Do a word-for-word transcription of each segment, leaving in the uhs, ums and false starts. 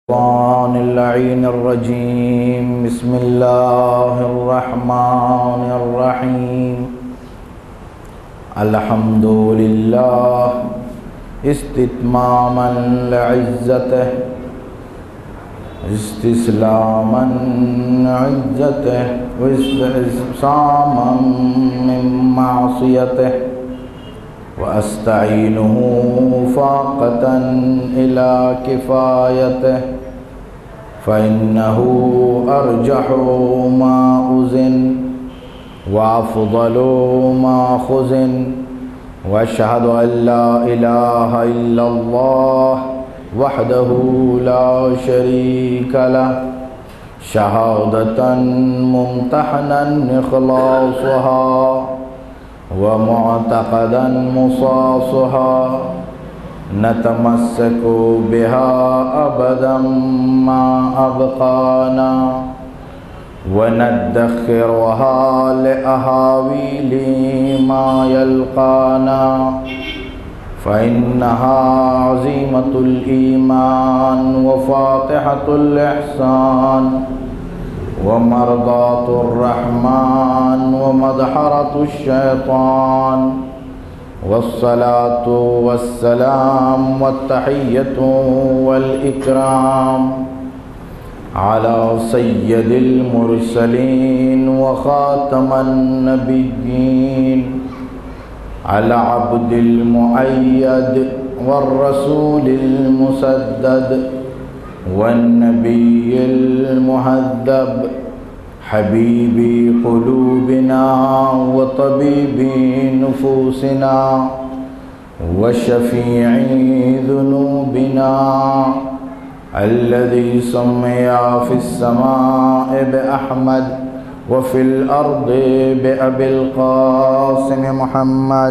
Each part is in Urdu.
الشيطان اللعين الرجيم بسم الله الرحمن الرحيم الحمد لله استتماما لعزته استسلاما عزته واستعصاما من معصيته وأستعينه فاقة إلى كفايته فإنه أرجح ما أزن وأفضل ما خزن وأشهد أن لا إله إلا الله وحده لا شريك له شهادة ممتحنا إخلاصها ومعتقدا مصاصها نتمسك بها أبدا ما أبقانا وندخرها لأهاويل ما يلقانا فإنها عزيمة الإيمان وفاتحة الإحسان ومرضاة الرحمن ومدحرة الشيطان والصلاة والسلام والتحية والإكرام على سيد المرسلين وخاتم النبيين العبد المؤيد والرسول المسدد والنبي المهذب حبيب قلوبنا وطبيب نفوسنا وشفيع ذنوبنا الذي سمي في السماء بأحمد وفي الأرض بأبي القاسم محمد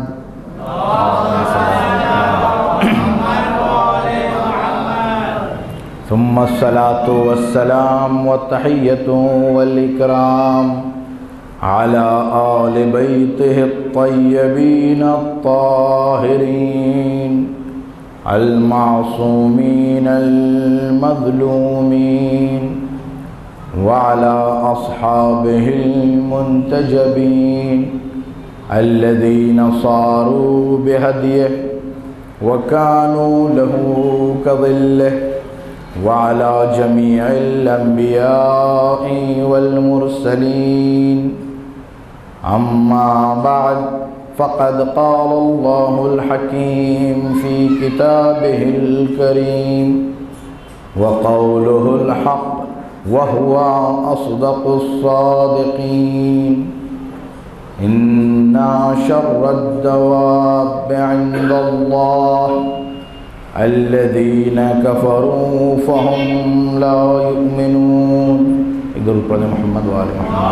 ثم الصلاة والسلام والتحية والإكرام على آل بيته الطيبين الطاهرين المعصومين المظلومين وعلى أصحابه المنتجبين الذين صاروا بهديه وكانوا له كظله وعلى جميع الأنبياء والمرسلين أما بعد فقد قال الله الحكيم في كتابه الكريم وقوله الحق وهو أصدق الصادقين إن شر الدواب عند الله الذين كفروا فهم لا يؤمنون. درود پڑھیں محمد وآل محمد.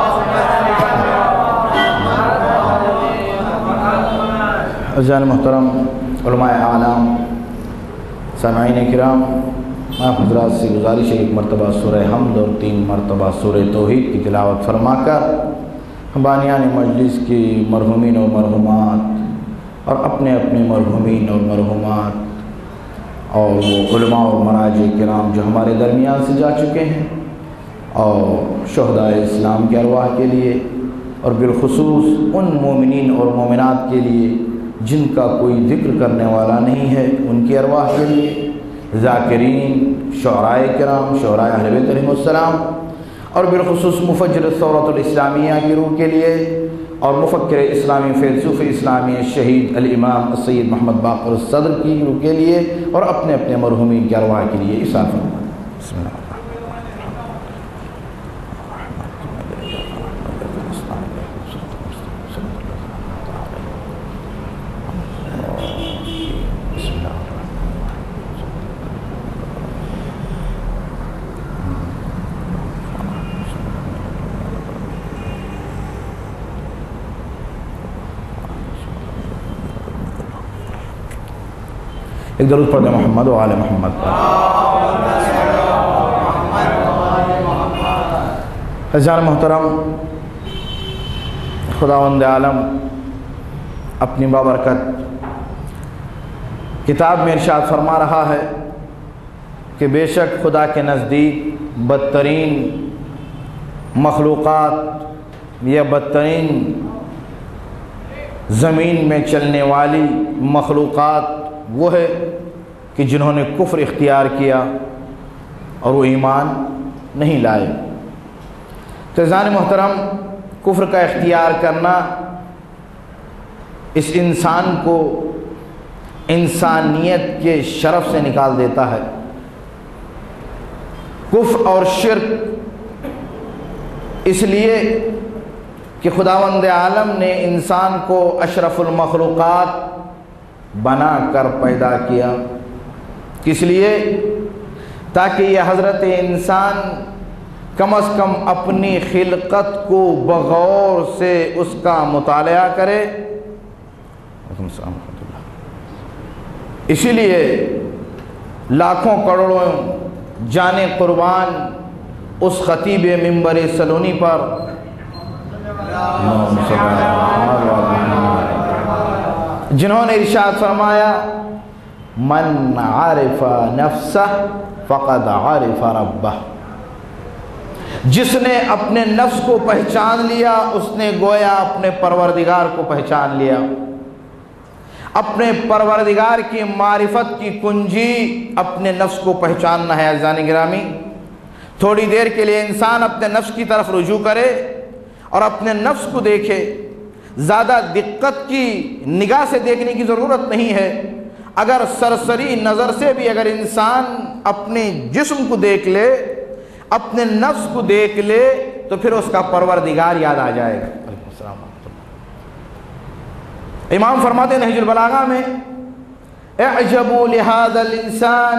عزیزان محترم علماء اعلام سامعین کرام، آپ حضرات سے گزارش ہے ایک مرتبہ سورہ حمد اور تین مرتبہ سورہ توحید کی تلاوت فرما کر بانیان مجلس کی مرحومین و مرحومات اور اپنے اپنے مرحومین اور مرحومات اور وہ علماء اور مراجع کرام جو ہمارے درمیان سے جا چکے ہیں اور شہدائے اسلام کے ارواح کے لیے اور بالخصوص ان مومنین اور مومنات کے لیے جن کا کوئی ذکر کرنے والا نہیں ہے، ان کی ارواح کے لیے، ذاکرین، شعراء کرام، شعراء اہل بیت علیہم السلام، اور بالخصوص مفجر الثورۃ الاسلامیہ کی روح کے لیے اور مفکر اسلامی فیلسوف اسلامی شہید الامام السید محمد باقر الصدر کی روح کے لیے اور اپنے اپنے مرحومین کے ارواح کے لیے اصلاح فرمائیں. بسم اللہ. ایک درود پڑھ دیں محمد و آل محمد پر. عزیزان محترم، خداوند عالم اپنی بابرکت کتاب میں ارشاد فرما رہا ہے کہ بے شک خدا کے نزدیک بدترین مخلوقات یا بدترین زمین میں چلنے والی مخلوقات وہ ہے کہ جنہوں نے کفر اختیار کیا اور وہ ایمان نہیں لائے۔ تو عزیزان محترم، کفر کا اختیار کرنا اس انسان کو انسانیت کے شرف سے نکال دیتا ہے۔ کفر اور شرک اس لیے کہ خداوند عالم نے انسان کو اشرف المخلوقات بنا کر پیدا کیا، کس لیے؟ تاکہ یہ حضرت انسان کم از کم اپنی خلقت کو بغور سے اس کا مطالعہ کرے۔ اسی لیے لاکھوں کروڑوں جانیں قربان اس خطیب منبر سلونی پر جنہوں نے ارشاد فرمایا من عرف نفسہ فقد عرف ربہ، جس نے اپنے نفس کو پہچان لیا اس نے گویا اپنے پروردگار کو پہچان لیا۔ اپنے پروردگار کی معرفت کی کنجی اپنے نفس کو پہچاننا ہے۔ عزیزان گرامی، تھوڑی دیر کے لیے انسان اپنے نفس کی طرف رجوع کرے اور اپنے نفس کو دیکھے۔ زیادہ دقت کی نگاہ سے دیکھنے کی ضرورت نہیں ہے، اگر سرسری نظر سے بھی اگر انسان اپنے جسم کو دیکھ لے، اپنے نفس کو دیکھ لے، تو پھر اس کا پروردگار یاد آ جائے گا۔ امام فرماتے ہیں نہج البلاغہ میں، اعجبوا لہذا الانسان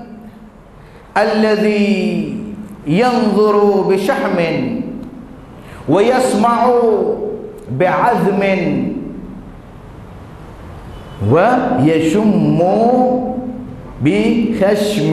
الذي ينظر بشحم ويسمع بعزم ويشم بخشم،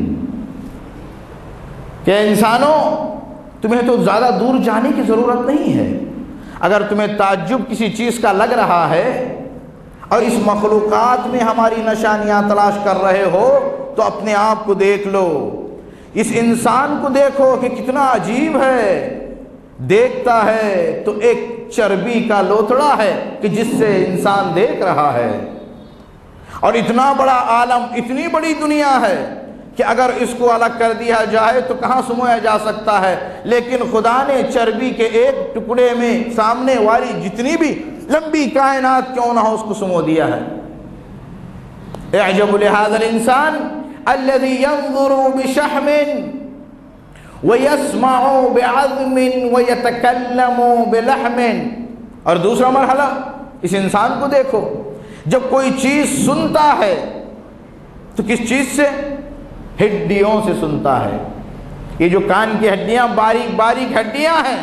کہ انسانوں تمہیں تو زیادہ دور جانے کی ضرورت نہیں ہے، اگر تمہیں تعجب کسی چیز کا لگ رہا ہے اور اس مخلوقات میں ہماری نشانیاں تلاش کر رہے ہو تو اپنے آپ کو دیکھ لو، اس انسان کو دیکھو کہ کتنا عجیب ہے، دیکھتا ہے تو ایک چربی کا لوتھڑا ہے کہ جس سے انسان دیکھ رہا ہے، اور اتنا بڑا عالم، اتنی بڑی دنیا ہے کہ اگر اس کو الگ کر دیا جائے تو کہاں سمویا جا سکتا ہے، لیکن خدا نے چربی کے ایک ٹکڑے میں سامنے والی جتنی بھی لمبی کائنات کیوں نہ ہو اس کو سمو دیا ہے۔ اعجب لہذا الانسان الذي ينظر بشحم ويسمع بعظم ويتكلم بلحم۔ اور دوسرا مرحلہ، اس انسان کو دیکھو، جب کوئی چیز سنتا ہے تو کس چیز سے؟ ہڈیوں سے سنتا ہے۔ یہ جو کان کی ہڈیاں باریک باریک ہڈیاں ہیں،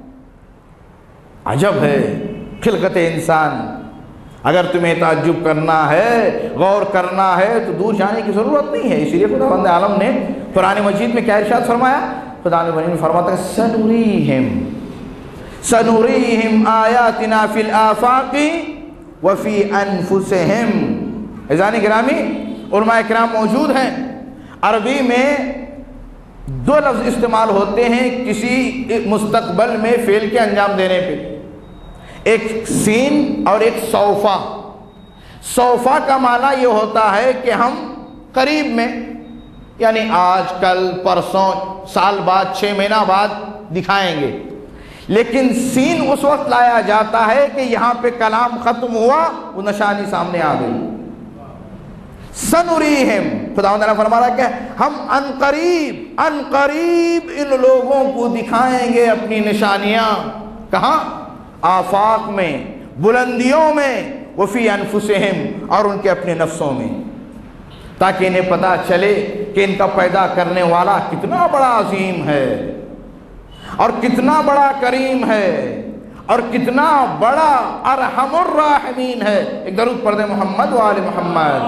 عجب ہے خلقت انسان۔ اگر تمہیں تعجب کرنا ہے، غور کرنا ہے تو دور جانے کی ضرورت نہیں ہے۔ اسی لیے خداوند عالم نے قرآن مجید میں کیا ارشاد فرمایا؟ خدا نے فرماتا ہے سنریہم سنریہم آیاتنا فی الآفاق وفی انفسہم۔ عزیزان گرامی، علماء کرام موجود ہیں، عربی میں دو لفظ استعمال ہوتے ہیں کسی مستقبل میں فعل کے انجام دینے پہ، ایک سین اور ایک سوفا۔ سوفا کا معنی یہ ہوتا ہے کہ ہم قریب میں، یعنی آج کل پرسوں سال بعد چھ مہینہ بعد دکھائیں گے، لیکن سین اس وقت لایا جاتا ہے کہ یہاں پہ کلام ختم ہوا، وہ نشانی سامنے آ گئی۔ سنریہم، خداوند نے فرمایا کہ ہم ان قریب ان قریب ان لوگوں کو دکھائیں گے اپنی نشانیاں۔ کہاں؟ آفاق میں، بلندیوں میں، وفی انفسہم، اور ان کے اپنے نفسوں میں، تاکہ انہیں پتہ چلے کہ ان کا پیدا کرنے والا کتنا بڑا عظیم ہے اور کتنا بڑا کریم ہے اور کتنا بڑا ارحم الراحمین ہے۔ ایک درود پڑھ دیں محمد و آل محمد۔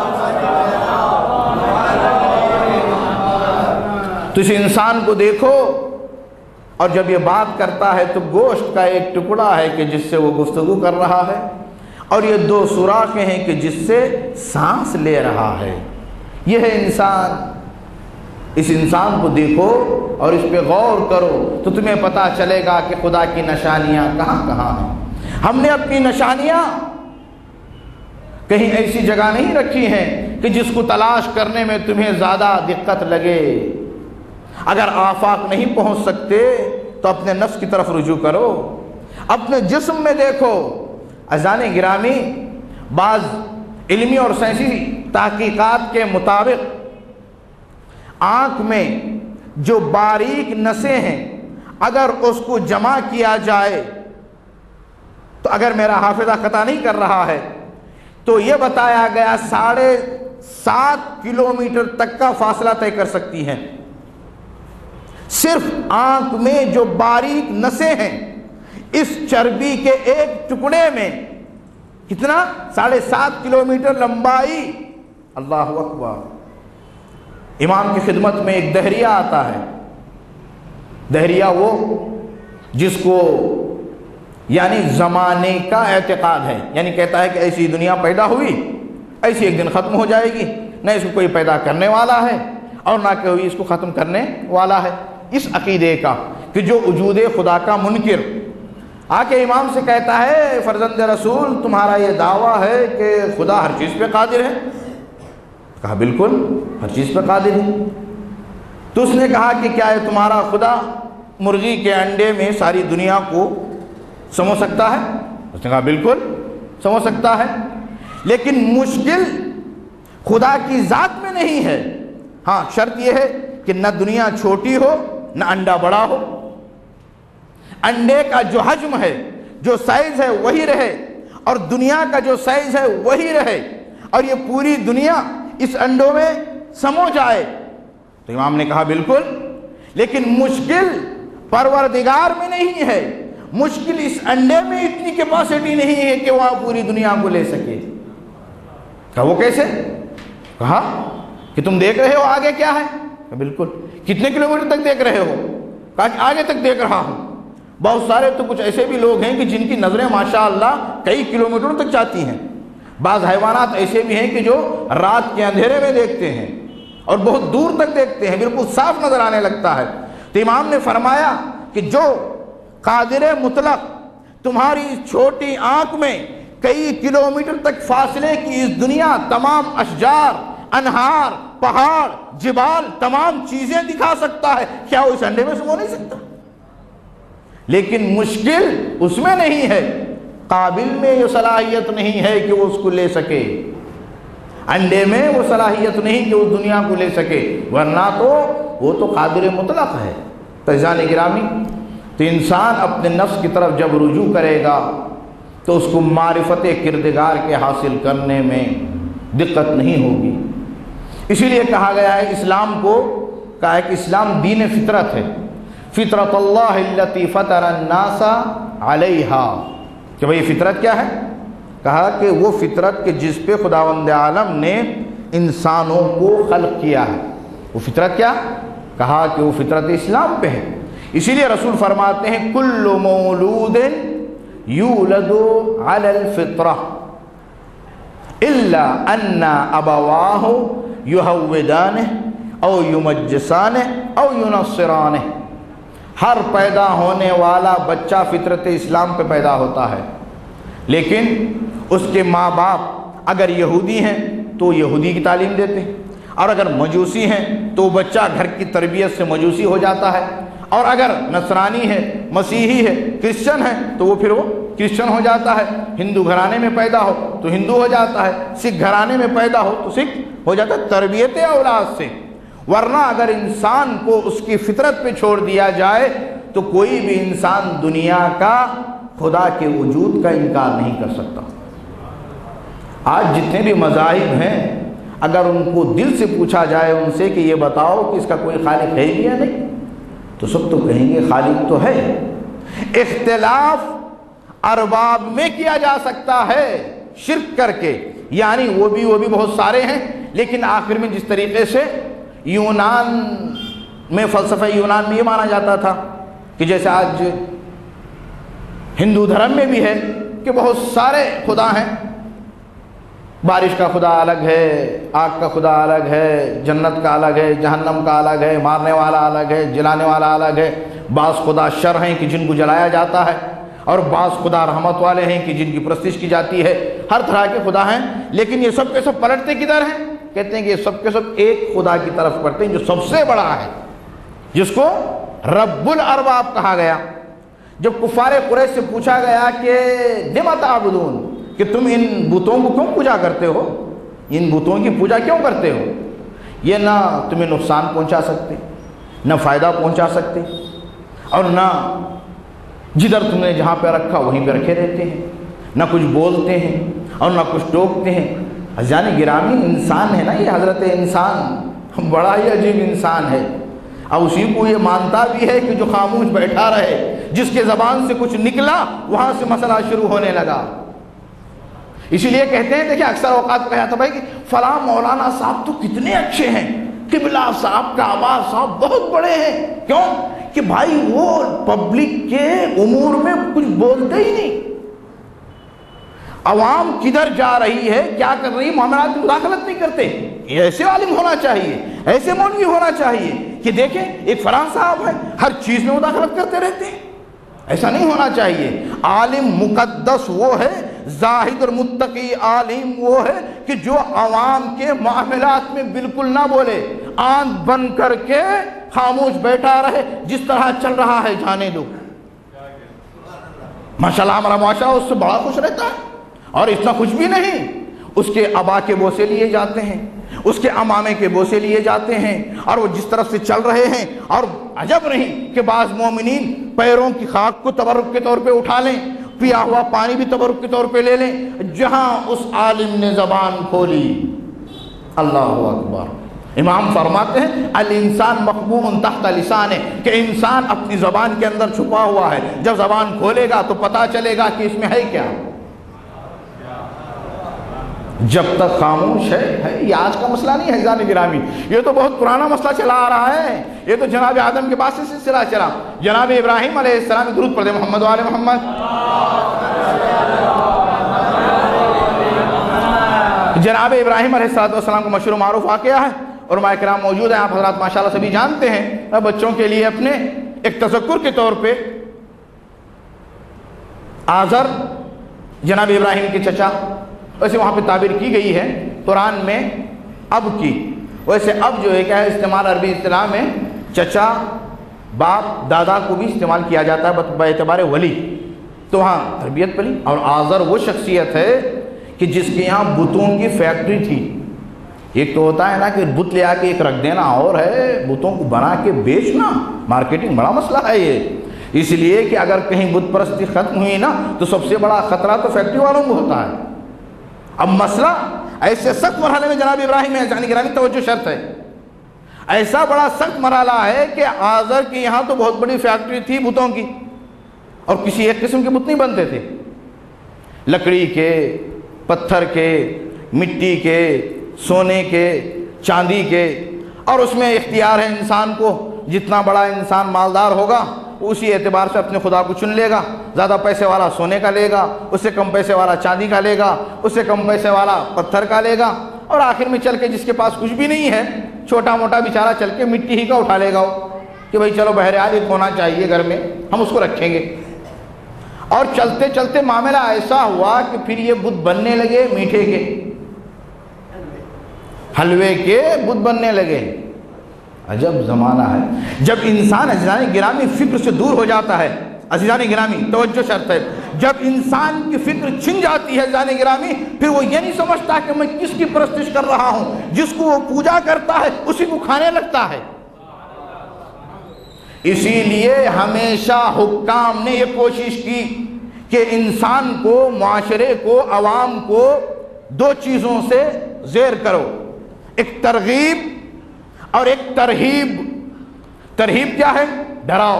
تو اس انسان کو دیکھو، اور جب یہ بات کرتا ہے تو گوشت کا ایک ٹکڑا ہے کہ جس سے وہ گفتگو کر رہا ہے، اور یہ دو سوراخیں ہیں کہ جس سے سانس لے رہا ہے۔ یہ ہے انسان، اس انسان کو دیکھو اور اس پہ غور کرو تو تمہیں پتہ چلے گا کہ خدا کی نشانیاں کہاں کہاں ہیں۔ ہم نے اپنی نشانیاں کہیں ایسی جگہ نہیں رکھی ہیں کہ جس کو تلاش کرنے میں تمہیں زیادہ دقت لگے۔ اگر آفاق نہیں پہنچ سکتے تو اپنے نفس کی طرف رجوع کرو، اپنے جسم میں دیکھو۔ عزیزان گرامی، بعض علمی اور سائنسی تحقیقات کے مطابق آنکھ میں جو باریک نسیں ہیں اگر اس کو جمع کیا جائے تو اگر میرا حافظہ خطا نہیں کر رہا ہے تو یہ بتایا گیا ساڑھے سات کلومیٹر تک کا فاصلہ طے کر سکتی ہیں۔ صرف آنکھ میں جو باریک نسیں ہیں اس چربی کے ایک ٹکڑے میں کتنا ساڑھے سات کلومیٹر لمبائی۔ اللہ اکبر۔ امام کی خدمت میں ایک دہریہ آتا ہے، دہریہ وہ جس کو یعنی زمانے کا اعتقاد ہے، یعنی کہتا ہے کہ ایسی دنیا پیدا ہوئی ایسی ایک دن ختم ہو جائے گی، نہ اس کو کوئی پیدا کرنے والا ہے اور نہ کوئی اس کو ختم کرنے والا ہے۔ اس عقیدے کا کہ جو وجود خدا کا منکر آ کے امام سے کہتا ہے فرزند رسول تمہارا یہ دعویٰ ہے کہ خدا ہر چیز پہ قادر ہے؟ کہا بالکل ہر چیز پہ قادر ہے۔ تو اس نے کہا کہ کیا ہے تمہارا خدا مرغی کے انڈے میں ساری دنیا کو سمو سکتا ہے؟ اس نے کہا بالکل سمو سکتا ہے، لیکن مشکل خدا کی ذات میں نہیں ہے۔ ہاں شرط یہ ہے کہ نہ دنیا چھوٹی ہو نہ انڈا بڑا ہو، انڈے کا جو حجم ہے جو سائز ہے وہی رہے اور دنیا کا جو سائز ہے وہی رہے اور یہ پوری دنیا اس انڈوں میں سمو جائے۔ تو امام نے کہا بالکل، لیکن مشکل پروردگار میں نہیں ہے، مشکل اس انڈے میں اتنی کیپیسٹی نہیں ہے کہ وہاں پوری دنیا کو لے سکے۔ کہا وہ کیسے؟ کہا کہ تم دیکھ رہے ہو آگے کیا ہے؟ کہا بالکل۔ کتنے کلومیٹر تک دیکھ رہے ہو؟ کہا کہ آگے تک دیکھ رہا ہوں۔ بہت سارے تو کچھ ایسے بھی لوگ ہیں کہ جن کی نظریں ماشاءاللہ کئی کلومیٹر تک جاتی ہیں۔ بعض حیوانات ایسے بھی ہیں کہ جو رات کے اندھیرے میں دیکھتے ہیں اور بہت دور تک دیکھتے ہیں، بالکل صاف نظر آنے لگتا ہے۔ تو امام نے فرمایا کہ جو قادر مطلق تمہاری اس چھوٹی آنکھ میں کئی کلومیٹر تک فاصلے کی اس دنیا، تمام اشجار، انہار، پہاڑ، جبال، تمام چیزیں دکھا سکتا ہے، کیا وہ اس انڈے میں سمو نہیں سکتا؟ لیکن مشکل اس میں نہیں ہے، قابل میں یہ صلاحیت نہیں ہے کہ وہ اس کو لے سکے، انڈے میں وہ صلاحیت نہیں کہ وہ دنیا کو لے سکے، ورنہ تو وہ تو قادر مطلق ہے۔ عزیزان گرامی، تو انسان اپنے نفس کی طرف جب رجوع کرے گا تو اس کو معرفت کردگار کے حاصل کرنے میں دقت نہیں ہوگی۔ اسی لیے کہا گیا ہے اسلام کو، کہا ہے کہ اسلام دین فطرت ہے، فطرت اللہ التی فطر الناس علیہا، کہ بھئی فطرت کیا ہے؟ کہا کہ وہ فطرت کہ جس پہ خداوند عالم نے انسانوں کو خلق کیا ہے۔ وہ فطرت کیا؟ کہا کہ وہ فطرت اسلام پہ ہے۔ اسی لیے رسول فرماتے ہیں کل مولود یولد علی الفطرہ الا ان ابواہ یہودانہ او یمجسانہ او ینصرانہ۔ ہر پیدا ہونے والا بچہ فطرت اسلام پہ پیدا ہوتا ہے، لیکن اس کے ماں باپ اگر یہودی ہیں تو یہودی کی تعلیم دیتے ہیں، اور اگر مجوسی ہیں تو بچہ گھر کی تربیت سے مجوسی ہو جاتا ہے، اور اگر نصرانی ہے، مسیحی ہے، کرسچن ہے تو وہ پھر وہ کرسچن ہو جاتا ہے۔ ہندو گھرانے میں پیدا ہو تو ہندو ہو جاتا ہے، سکھ گھرانے میں پیدا ہو تو سکھ ہو جاتا ہے، تربیت اولاد سے۔ ورنہ اگر انسان کو اس کی فطرت پہ چھوڑ دیا جائے تو کوئی بھی انسان دنیا کا خدا کے وجود کا انکار نہیں کر سکتا۔ آج جتنے بھی مذاہب ہیں اگر ان کو دل سے پوچھا جائے ان سے کہ یہ بتاؤ کہ اس کا کوئی خالق ہے یا نہیں، تو سب تو کہیں گے خالق تو ہے۔ اختلاف ارباب میں کیا جا سکتا ہے شرک کر کے، یعنی وہ بھی وہ بھی بہت سارے ہیں، لیکن آخر میں جس طریقے سے یونان میں فلسفہ یونان میں یہ مانا جاتا تھا کہ جیسے آج ہندو دھرم میں بھی ہے کہ بہت سارے خدا ہیں، بارش کا خدا الگ ہے، آگ کا خدا الگ ہے، جنت کا الگ ہے، جہنم کا الگ ہے، مارنے والا الگ ہے، جلانے والا الگ ہے۔ بعض خدا شر ہیں کہ جن کو جلایا جاتا ہے، اور بعض خدا رحمت والے ہیں کہ جن کی پرستش کی جاتی ہے۔ ہر طرح کے خدا ہیں، لیکن یہ سب کے سب پلٹتے کدھر ہیں؟ کہتے ہیں کہ یہ سب کے سب ایک خدا کی طرف پڑھتے ہیں جو سب سے بڑا ہے، جس کو رب الارباب کہا گیا۔ جب کفار قریش سے پوچھا گیا کہ لم تعبدون، کہ تم ان بتوں کو کیوں پوجا کرتے ہو، ان بتوں کی پوجا کیوں کرتے ہو؟ یہ نہ تمہیں نقصان پہنچا سکتے، نہ فائدہ پہنچا سکتے، اور نہ جدھر تم نے جہاں پہ رکھا وہیں پہ رکھے رہتے ہیں، نہ کچھ بولتے ہیں اور نہ کچھ ٹوکتے ہیں۔ عزیزان گرامی، انسان ہے نا یہ حضرت انسان، بڑا ہی عجیب انسان ہے، اور اسی کو یہ مانتا بھی ہے کہ جو خاموش بیٹھا رہے، جس کے زبان سے کچھ نکلا وہاں سے مسئلہ شروع ہونے لگا۔ اسی لیے کہتے ہیں، دیکھیں اکثر اوقات کہا جاتا بھائی کہ فلاں مولانا صاحب تو کتنے اچھے ہیں، قبلہ صاحب کا آواز صاحب بہت بڑے ہیں۔ کیوں؟ کہ بھائی وہ پبلک کے امور میں کچھ بولتے ہی نہیں، عوام کدھر جا رہی ہے، کیا کر رہی ہے، معاملات میں مداخلت نہیں کرتے۔ ایسے عالم ہونا چاہیے، ایسے مولوی ہونا چاہیے کہ دیکھیں ایک فلاں صاحب ہے ہر چیز میں مداخلت کرتے رہتے ہیں، ایسا نہیں ہونا چاہیے۔ عالم مقدس وہ ہے، زاہد اور متقی عالم وہ ہے کہ جو عوام کے معاملات میں بالکل نہ بولے، آنکھ بند کر کے خاموش بیٹھا رہے، جس طرح چل رہا ہے جانے دو۔ ماشاءاللہ ہمارا معاشرہ اس سے بڑا خوش رہتا ہے، اور اتنا خوش بھی نہیں، اس کے ابا کے بوسے لیے جاتے ہیں، اس کے امامے کے بوسے لیے جاتے ہیں، اور وہ جس طرف سے چل رہے ہیں، اور عجب نہیں کہ بعض مومنین پیروں کی خاک کو تبرک کے طور پہ اٹھا لیں، پیا ہوا پانی بھی تبرک کے طور پہ لے لیں، جہاں اس عالم نے زبان کھولی۔ اللہ اکبر۔ امام فرماتے ہیں الانسان مخبوء تحت لسانہ، کہ انسان اپنی زبان کے اندر چھپا ہوا ہے، جب زبان کھولے گا تو پتا چلے گا کہ اس میں ہے کیا۔ جب تک خاموش ہے، یہ آج کا مسئلہ نہیں ہے عزیزان گرامی، یہ تو بہت پرانا مسئلہ چلا آ رہا ہے، یہ تو جناب آدم کے بعد سے سلسلہ چلا۔ جناب ابراہیم علیہ السلام درود پڑھ دے محمد و آل محمد۔ جناب ابراہیم علیہ السلام کو مشہور معروف واقعہ ہے، اور علماء کرام موجود ہیں، آپ حضرات ماشاءاللہ سبھی جانتے ہیں۔ بچوں کے لیے اپنے ایک تذکر کے طور پہ آزر جناب ابراہیم کے چچا، ویسے وہاں پہ تعبیر کی گئی ہے قرآن میں اب کی، ویسے اب جو ہے کیا ہے استعمال عربی اصطلاح میں چچا، باپ، دادا کو بھی استعمال کیا جاتا ہے بہ اعتبار ولی، تو ہاں تربیت پلی۔ اور آزر وہ شخصیت ہے کہ جس کے یہاں بتوں کی فیکٹری تھی۔ ایک تو ہوتا ہے نا کہ بت لے آ کے ایک رکھ دینا، اور ہے بتوں کو بنا کے بیچنا، مارکیٹنگ بڑا مسئلہ ہے یہ۔ اس لیے کہ اگر کہیں بت پرستی ختم ہوئی نا تو سب سے بڑا خطرہ تو فیکٹری والوں کو ہوتا ہے۔ اب مسئلہ ایسے سخت مرحلے میں جناب ابراہیم ہے، جانی گرامی توجہ شرط ہے، ایسا بڑا سخت مرحلہ ہے کہ آزر کے یہاں تو بہت بڑی فیکٹری تھی بتوں کی، اور کسی ایک قسم کے بت نہیں بنتے تھے، لکڑی کے، پتھر کے، مٹی کے، سونے کے، چاندی کے، اور اس میں اختیار ہے انسان کو، جتنا بڑا انسان مالدار ہوگا اسی اعتبار سے اپنے خدا کو چن لے گا، زیادہ پیسے والا سونے کا لے گا، اس سے کم پیسے والا چاندی کا لے گا، اس سے کم پیسے والا پتھر کا لے گا، اور آخر میں چل کے جس کے پاس کچھ بھی نہیں ہے چھوٹا موٹا بیچارہ چل کے مٹی ہی کا اٹھا لے گا کہ بھائی چلو بہرحال ایک ہونا چاہیے گھر میں، ہم اس کو رکھیں گے۔ اور چلتے چلتے معاملہ ایسا ہوا کہ پھر یہ بت بننے لگے میٹھے کے، حلوے کے بت بننے لگے۔ عجب زمانہ ہے جب انسان عزیزان گرامی فکر سے دور ہو جاتا ہے۔ عزیزان گرامی توجہ شرط ہے، جب انسان کی فکر چھن جاتی ہے عزیزان گرامی، پھر وہ یہ نہیں سمجھتا کہ میں کس کی پرستش کر رہا ہوں، جس کو وہ پوجا کرتا ہے اسی کو کھانے لگتا ہے۔ اسی لیے ہمیشہ حکام نے یہ کوشش کی کہ انسان کو، معاشرے کو، عوام کو دو چیزوں سے زیر کرو، ایک ترغیب اور ایک ترہیب۔ ترہیب کیا ہے؟ ڈراؤ،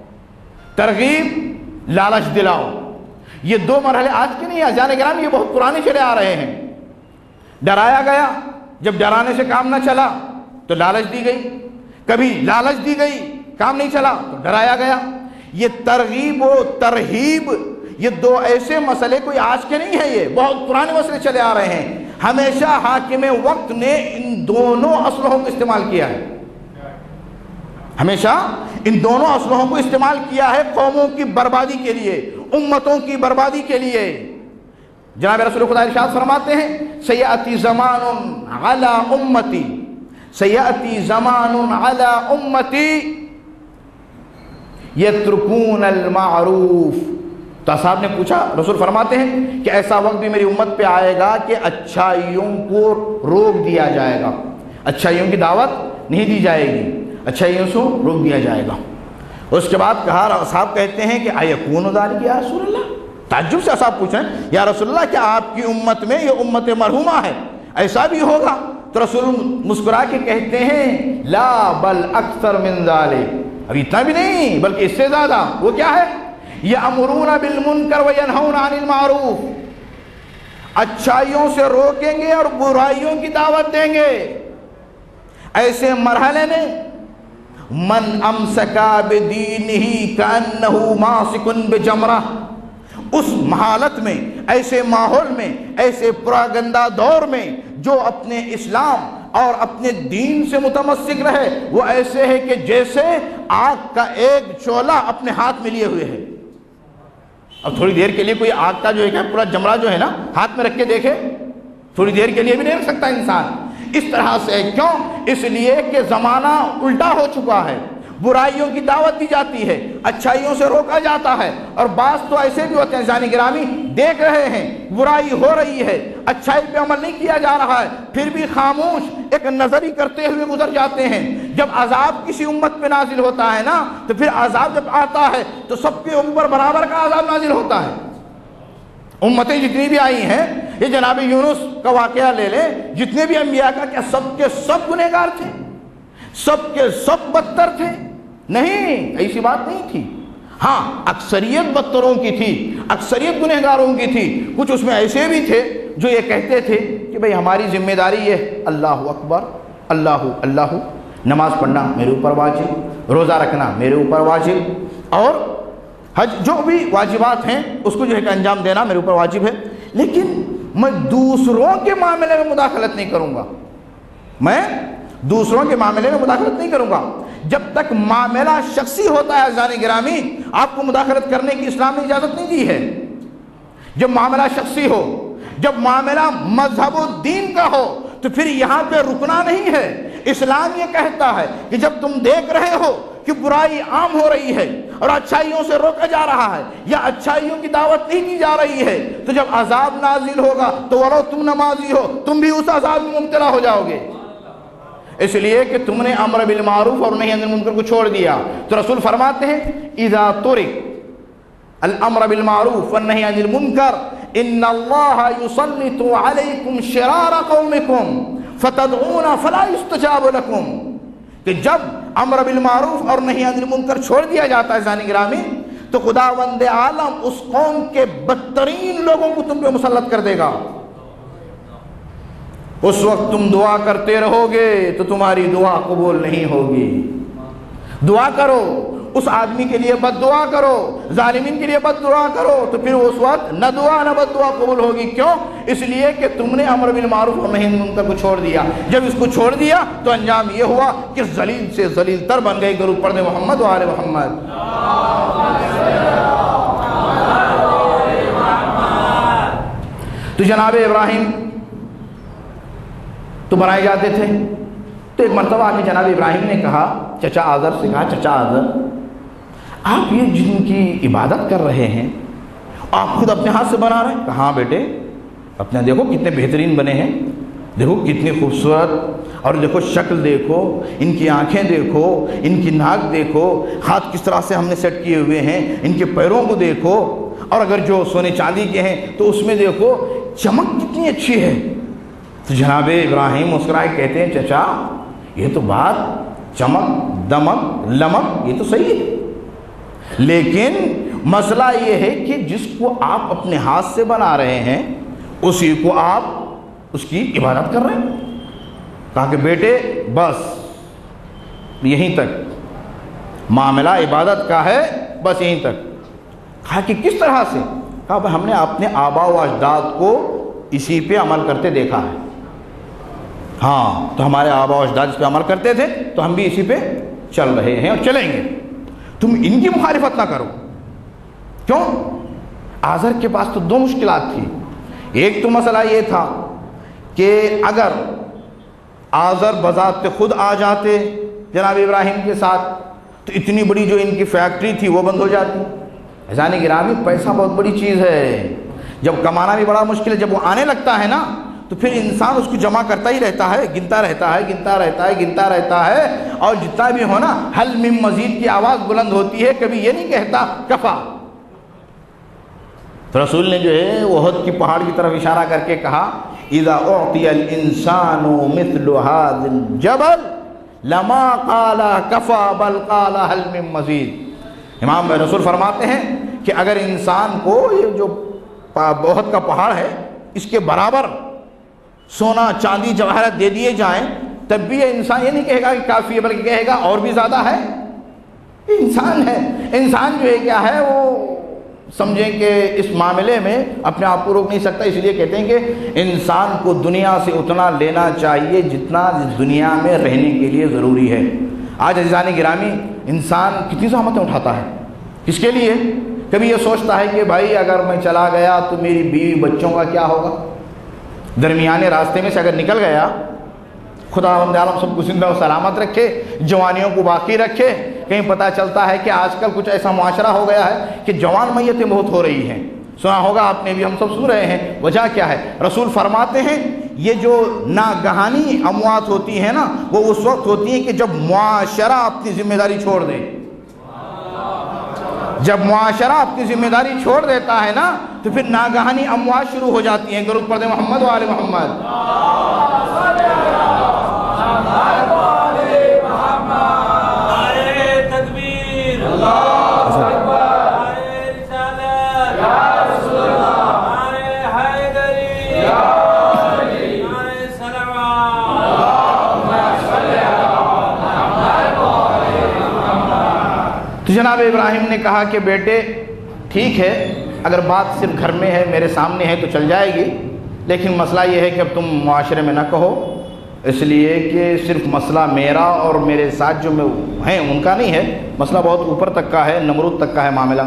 ترغیب لالچ دلاؤ۔ یہ دو مرحلے آج کے نہیں ہیں جانے گرامی، یہ بہت پرانے چلے آ رہے ہیں۔ ڈرایا گیا، جب ڈرانے سے کام نہ چلا تو لالچ دی گئی، کبھی لالچ دی گئی کام نہیں چلا تو ڈرایا گیا۔ یہ ترغیب و ترہیب، یہ دو ایسے مسئلے کوئی آج کے نہیں ہیں، یہ بہت پرانے مسئلے چلے آ رہے ہیں۔ ہمیشہ حاکم وقت نے ان دونوں اسلحوں کو استعمال کیا ہے، ہمیشہ ان دونوں اسلحوں کو استعمال کیا ہے قوموں کی بربادی کے لیے، امتوں کی بربادی کے لیے۔ جناب رسول خدا ارشاد فرماتے ہیں سیأتی زمان علی امتی، سیأتی زمان علی امتی یترکون المعروف۔ تو صاحب نے پوچھا، رسول فرماتے ہیں کہ ایسا وقت بھی میری امت پہ آئے گا کہ اچھائیوں کو روک دیا جائے گا، اچھائیوں کی دعوت نہیں دی جائے گی، اچھائیوں سے روک دیا جائے گا۔ اس کے بعد کہا، صاحب کہتے ہیں کہ ایکون ذالک یا رسول اللہ، تعجب سے صاحب پوچھ رہے ہیں یا رسول اللہ کیا آپ کی امت میں یہ امت مرحومہ ہے، ایسا بھی ہوگا؟ تو رسول مسکرا کے کہتے ہیں لا بل اکثر من ذالک، اب اتنا بھی نہیں بلکہ اس سے زیادہ۔ وہ کیا ہے؟ یأمرون بالمنکر وینہون عن المعروف، اچھائیوں سے روکیں گے اور برائیوں کی دعوت دیں گے۔ ایسے مرحلے میں من امسکا بدینہ کأنہ ماسک بجمرہ، اس حالت میں، ایسے ماحول میں، ایسے پراگندہ دور میں جو اپنے اسلام اور اپنے دین سے متمسک رہے، وہ ایسے ہے کہ جیسے آگ کا ایک شعلہ اپنے ہاتھ میں لیے ہوئے ہے۔ اب تھوڑی دیر کے لیے کوئی آگ کا جو ہے کہ پورا جمرہ جو ہے نا ہاتھ میں رکھ کے دیکھے، تھوڑی دیر کے لیے بھی نہیں رکھ سکتا انسان۔ اس طرح سے کیوں؟ اس لیے کہ زمانہ الٹا ہو چکا ہے، برائیوں کی دعوت دی جاتی ہے، اچھائیوں سے روکا جاتا ہے، اور بعض تو ایسے بھی ہوتے ہیں جانی گرامی دیکھ رہے ہیں برائی ہو رہی ہے، اچھائی پہ عمل نہیں کیا جا رہا ہے، پھر بھی خاموش ایک نظری کرتے ہوئے گزر جاتے ہیں۔ جب عذاب کسی امت پہ نازل ہوتا ہے نا تو پھر عذاب جب آتا ہے تو سب کے اوپر برابر کا عذاب نازل ہوتا ہے۔ امتیں جتنی بھی آئی ہیں، یہ جناب یونس کا واقعہ لے لیں، جتنے بھی انبیاء کا، کیا سب کے سب گنہگار تھے؟ سب کے سب بدتر تھے؟ نہیں، ایسی بات نہیں تھی۔ ہاں اکثریت بدتروں کی تھی، اکثریت گنہگاروں کی تھی۔ کچھ اس میں ایسے بھی تھے جو یہ کہتے تھے کہ بھئی ہماری ذمہ داری یہ اللہ اکبر، اللہ اللہ، نماز پڑھنا میرے اوپر واجب، روزہ رکھنا میرے اوپر واجب، اور حج جو بھی واجبات ہیں اس کو جو ہے کہ انجام دینا میرے اوپر واجب ہے، لیکن میں دوسروں کے معاملے میں مداخلت نہیں کروں گا، میں دوسروں کے معاملے میں مداخلت نہیں کروں گا۔ جب تک معاملہ شخصی ہوتا ہے عزیزان گرامی، آپ کو مداخلت کرنے کی اسلام نے اجازت نہیں دی ہے۔ جب معاملہ شخصی ہو، جب معاملہ مذہب و دین کا ہو، تو پھر یہاں پہ رکنا نہیں ہے۔ اسلام یہ کہتا ہے کہ جب تم دیکھ رہے ہو کہ برائی عام ہو رہی ہے اور اچھائیوں سے روکا جا رہا ہے یا اچھائیوں کی دعوت نہیں دی جا رہی ہے، تو جب عذاب نازل ہوگا تو ولو تم نمازی ہو تم بھی اس عذاب میں مبتلا ہو جاؤ گے، اس لیے کہ تم نے امر بالمعروف اور نہی عن المنکر کو چھوڑ دیا۔ تو رسول فرماتے ہیں اذا ترک الامر بالمعروف والنہی عن المنکر ان اللہ یسلط علیکم شرار قومکم فتدعون فلا یستجاب لکم، کہ جب امر بالمعروف اور نہی عن المنکر چھوڑ دیا جاتا ہے ذانی گرامی، تو خداوند عالم اس قوم کے بدترین لوگوں کو تم پہ مسلط کر دے گا۔ اس وقت تم دعا کرتے رہو گے تو تمہاری دعا قبول نہیں ہوگی۔ دعا کرو، اس آدمی کے لیے بد دعا کرو، ظالمین کے لیے بد دعا کرو، تو پھر اس وقت نہ دعا نہ بد دعا قبول ہوگی۔ کیوں؟ اس لیے کہ تم نے امر بالمعروف اور نہی عن المنکر کو چھوڑ دیا۔ جب اس کو چھوڑ دیا تو انجام یہ ہوا کہ ذلیل سے ذلیل تر بن گئے۔ درود پڑھ دیں محمد و آل محمد۔ تو جناب ابراہیم تو بنائے جاتے تھے، تو ایک مرتبہ آ کے جناب ابراہیم نے کہا، چچا آذر سے کہا، چچا آذر آپ یہ جن کی عبادت کر رہے ہیں آپ خود اپنے ہاتھ سے بنا رہے ہیں؟ کہا ہاں بیٹے، اپنے دیکھو کتنے بہترین بنے ہیں، دیکھو کتنی خوبصورت، اور دیکھو شکل دیکھو، ان کی آنکھیں دیکھو، ان کی ناک دیکھو، ہاتھ کس طرح سے ہم نے سیٹ کیے ہوئے ہیں، ان کے پیروں کو دیکھو، اور اگر جو سونے چاندی کے ہیں تو اس میں دیکھو چمک کتنی اچھی ہے۔ تو جناب ابراہیم مسکرائے کہتے ہیں چچا یہ تو بات چمک دمک لمک یہ تو صحیح ہے، لیکن مسئلہ یہ ہے کہ جس کو آپ اپنے ہاتھ سے بنا رہے ہیں اسی کو آپ اس کی عبادت کر رہے ہیں۔ کہا کہ بیٹے بس یہیں تک معاملہ عبادت کا ہے، بس یہیں تک۔ کہا کہ کس طرح سے؟ کہا ہم نے اپنے آبا و اجداد کو اسی پہ عمل کرتے دیکھا ہے۔ ہاں تو ہمارے آبا و اجداد اس پہ عمل کرتے تھے تو ہم بھی اسی پہ چل رہے ہیں اور چلیں گے۔ تم ان کی مخالفت نہ کرو۔ کیوں؟ آزر کے پاس تو دو مشکلات تھی۔ ایک تو مسئلہ یہ تھا کہ اگر آزر بذات خود آ جاتے جناب ابراہیم کے ساتھ تو اتنی بڑی جو ان کی فیکٹری تھی وہ بند ہو جاتی۔ عزیزان گرامی، پیسہ بہت بڑی چیز ہے، جب کمانا بھی بڑا مشکل ہے، جب وہ آنے لگتا ہے نا تو پھر انسان اس کو جمع کرتا ہی رہتا ہے، گنتا رہتا ہے گنتا رہتا ہے گنتا رہتا ہے اور جتنا بھی ہو نا حل من مزید کی آواز بلند ہوتی ہے، کبھی یہ نہیں کہتا کفا۔ تو رسول نے جو ہے احد کی پہاڑ کی طرف اشارہ کر کے کہا اذا اعطی الانسان مثل هذا الجبل لما قال کفا بل قال حل من مزید۔ امام رسول فرماتے ہیں کہ اگر انسان کو یہ جو احد کا پہاڑ ہے اس کے برابر سونا چاندی جواہرات دے دیے جائیں تب بھی یہ انسان یہ نہیں کہے گا کہ کافی ہے، بلکہ کہے گا اور بھی زیادہ ہے۔ انسان ہے، انسان جو ہے کیا ہے وہ سمجھیں کہ اس معاملے میں اپنے آپ کو روک نہیں سکتا، اس لیے کہتے ہیں کہ انسان کو دنیا سے اتنا لینا چاہیے جتنا اس دنیا میں رہنے کے لیے ضروری ہے۔ آج عزیزان گرامی انسان کتنی زحمتیں اٹھاتا ہے، کس کے لیے؟ کبھی یہ سوچتا ہے کہ بھائی اگر میں چلا گیا تو میری بیوی بچوں کا کیا ہوگا، درمیانے راستے میں سے اگر نکل گیا، خدا بند عالم سب کو زندہ و سلامت رکھے، جوانیوں کو باقی رکھے۔ کہیں پتہ چلتا ہے کہ آج کل کچھ ایسا معاشرہ ہو گیا ہے کہ جوان میتیں بہت ہو رہی ہیں، سنا ہوگا آپ نے بھی، ہم سب سن رہے ہیں۔ وجہ کیا ہے؟ رسول فرماتے ہیں یہ جو ناگہانی اموات ہوتی ہیں نا وہ اس وقت ہوتی ہیں کہ جب معاشرہ اپنی ذمہ داری چھوڑ دے۔ جب معاشرہ اپنی ذمہ داری چھوڑ دیتا ہے نا تو پھر ناگہانی اموات شروع ہو جاتی ہیں۔ درود پڑھ محمد و آل محمد۔ تو جناب ابراہیم نے کہا کہ بیٹے ٹھیک ہے، اگر بات صرف گھر میں ہے میرے سامنے ہے تو چل جائے گی، لیکن مسئلہ یہ ہے کہ اب تم معاشرے میں نہ کہو، اس لیے کہ صرف مسئلہ میرا اور میرے ساتھ جو میں ہیں ان کا نہیں ہے، مسئلہ بہت اوپر تک کا ہے، نمرود تک کا ہے معاملہ۔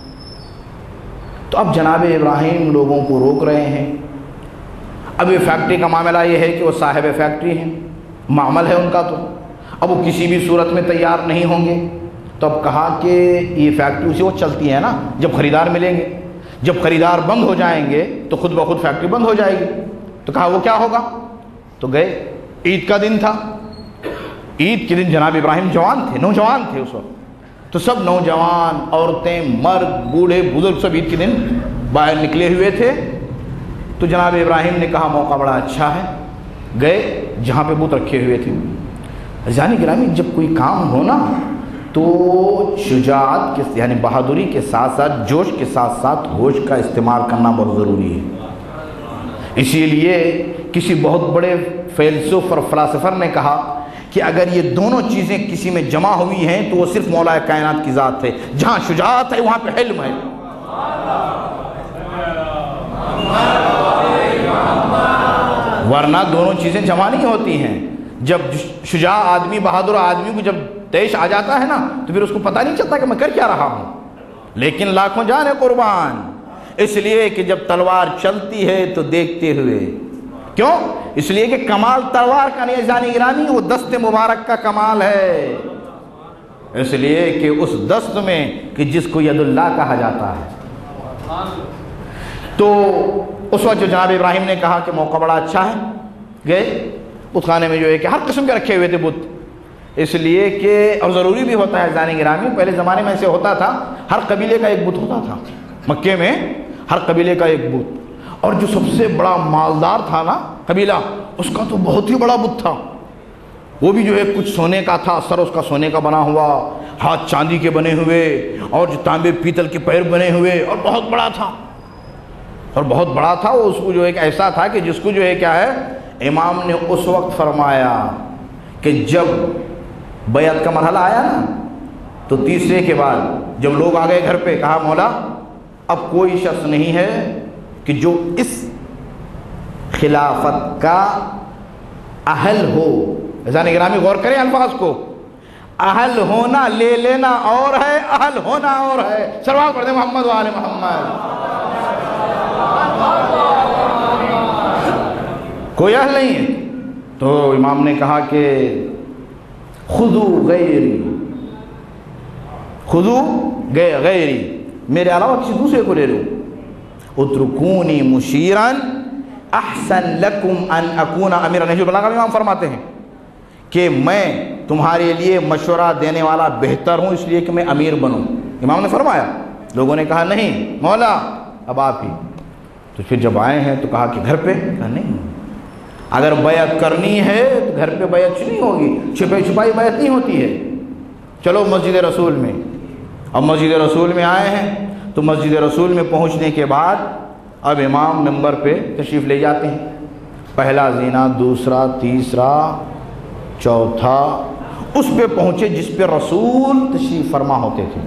تو اب جناب ابراہیم لوگوں کو روک رہے ہیں۔ اب یہ فیکٹری کا معاملہ یہ ہے کہ وہ صاحب فیکٹری ہیں، معامل ہے ان کا، تو اب وہ کسی بھی صورت میں تیار نہیں ہوں گے۔ تو اب کہا کہ یہ فیکٹری اسی وہ چلتی ہے نا جب خریدار ملیں گے، جب خریدار بند ہو جائیں گے تو خود بخود فیکٹری بند ہو جائے گی۔ تو کہا وہ کیا ہوگا؟ تو گئے، عید کا دن تھا، عید کے دن جناب ابراہیم جوان تھے، نوجوان تھے اس وقت، تو سب نوجوان، عورتیں، مرد، بوڑھے، بزرگ سب عید کے دن باہر نکلے ہوئے تھے۔ تو جناب ابراہیم نے کہا موقع بڑا اچھا ہے، گئے جہاں پہ بت رکھے ہوئے تھے۔ عزیزان گرامی جب کوئی کام ہو نا تو شجاعت کے یعنی بہادری کے ساتھ ساتھ جوش کے ساتھ ساتھ ہوش کا استعمال کرنا بہت ضروری ہے۔ اسی لیے کسی بہت بڑے فیلسوف اور فلاسفر نے کہا کہ اگر یہ دونوں چیزیں کسی میں جمع ہوئی ہیں تو وہ صرف مولا کائنات کی ذات ہے، جہاں شجاعت ہے وہاں پہ علم ہے۔ ورنہ دونوں چیزیں جمع نہیں ہوتی ہیں۔ جب شجاع آدمی، بہادر آدمی کو جب دیش آ جاتا ہے نا تو پھر اس کو پتہ نہیں چلتا کہ میں کر کیا رہا ہوں، لیکن لاکھوں جانے قربان، اس لیے کہ جب تلوار چلتی ہے تو دیکھتے ہوئے، کیوں؟ اس لیے کہ کمال تلوار کا نہیں عزیزان گرامی، وہ دست مبارک کا کمال ہے، اس لیے کہ اس دست میں کہ جس کو ید اللہ کہا جاتا ہے۔ تو اس وقت جو جناب ابراہیم نے کہا کہ موقع بڑا اچھا ہے، گئے بت خانے میں جو ہے کہ ہر قسم کے رکھے ہوئے تھے بت، اس لیے کہ اور ضروری بھی ہوتا ہے عزیزان گرامی، پہلے زمانے میں ایسے ہوتا تھا ہر قبیلے کا ایک بت ہوتا تھا، مکے میں ہر قبیلے کا ایک بت، اور جو سب سے بڑا مالدار تھا نا قبیلہ اس کا تو بہت ہی بڑا بت تھا، وہ بھی جو ہے کچھ سونے کا تھا، سر اس کا سونے کا بنا ہوا، ہاتھ چاندی کے بنے ہوئے، اور جو تانبے پیتل کے پیر بنے ہوئے، اور بہت بڑا تھا، اور بہت بڑا تھا وہ، اس کو جو ایک ایسا تھا کہ جس کو جو ہے کیا ہے، امام نے اس وقت فرمایا کہ جب بیعت کا مرحلہ آیا نا تو تیسرے کے بعد جب لوگ آ گئے گھر پہ، کہا مولا اب کوئی شخص نہیں ہے کہ جو اس خلافت کا اہل ہو. عزیزان گرامی غور کریں الفاظ کو. اہل ہونا لے لینا اور ہے، اہل ہونا اور ہے. صلوات پڑھتے محمد و آل محمد. کوئی اہل نہیں ہے. تو امام نے کہا کہ خذو غیری، خذو غیری، میرے علاوہ کسی دوسرے کو لے لو. اترکونی مشیرا احسن لکم ان اکون امیر. نہج البلاغہ میں امام فرماتے ہیں کہ میں تمہارے لیے مشورہ دینے والا بہتر ہوں اس لیے کہ میں امیر بنوں. امام نے فرمایا. لوگوں نے کہا نہیں مولا اب آپ ہی. تو پھر جب آئے ہیں تو کہا کہ گھر پہ؟ کہا نہیں، اگر بیعت کرنی ہے تو گھر پہ بیعت نہیں ہوگی، چھپے چھپائی بیعت نہیں ہوتی ہے. چلو مسجد رسول میں. اب مسجد رسول میں آئے ہیں تو مسجد رسول میں پہنچنے کے بعد اب امام ممبر پہ تشریف لے جاتے ہیں. پہلا زینہ، دوسرا، تیسرا، چوتھا، اس پہ پہنچے جس پہ رسول تشریف فرما ہوتے تھے،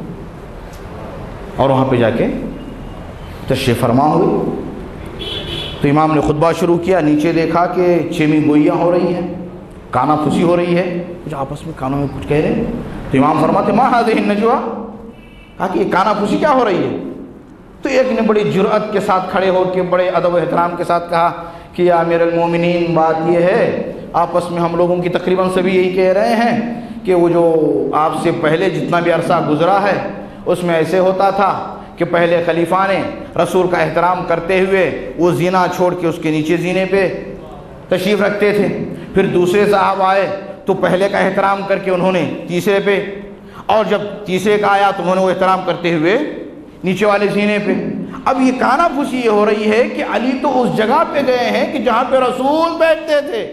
اور وہاں پہ جا کے تشریف فرما ہوئے. تو امام نے خطبہ شروع کیا. نیچے دیکھا کہ چیمی گوئیاں ہو رہی ہیں، کانا پھوسی ہو رہی ہے، کچھ آپس میں کانوں میں کچھ کہہ رہے ہیں. تو امام فرماتے ما هذه النجوى، کہا کہ یہ کانا پھوسی کیا ہو رہی ہے؟ تو ایک نے بڑی جرأت کے ساتھ کھڑے ہو کے بڑے ادب و احترام کے ساتھ کہا کہ یا امیر المومنین، بات یہ ہے آپس میں ہم لوگوں کی تقریباً سبھی یہی کہہ رہے ہیں کہ وہ جو آپ سے پہلے جتنا بھی عرصہ گزرا ہے اس میں ایسے ہوتا تھا کہ پہلے خلیفہ نے رسول کا احترام کرتے ہوئے وہ زینہ چھوڑ کے اس کے نیچے زینے پہ تشریف رکھتے تھے. پھر دوسرے صاحب آئے تو پہلے کا احترام کر کے انہوں نے تیسرے پہ، اور جب تیسرے کا آیا تو انہوں نے وہ احترام کرتے ہوئے نیچے والے زینے پہ. اب یہ کانا پھوسی یہ ہو رہی ہے کہ علی تو اس جگہ پہ گئے ہیں کہ جہاں پہ رسول بیٹھتے تھے.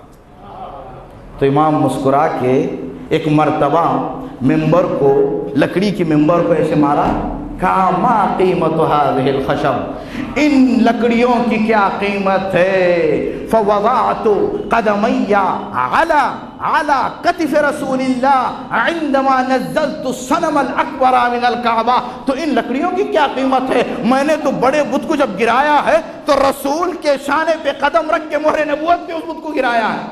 تو امام مسکرا کے ایک مرتبہ ممبر کو، لکڑی کی ممبر کو ایسے مارا. کہا ما قیمت هذه الخشب، ان لکڑیوں کی کیا قیمت ہے. فوضعت قدمی على على کتف رسول اللہ عندما نزلت الصنم الاکبر من الکعبہ. تو ان لکڑیوں کی کیا قیمت ہے، میں نے تو بڑے بت کو جب گرایا ہے تو رسول کے شانے پہ قدم رکھ کے مہر نبوت پہ اس بت کو گرایا ہے.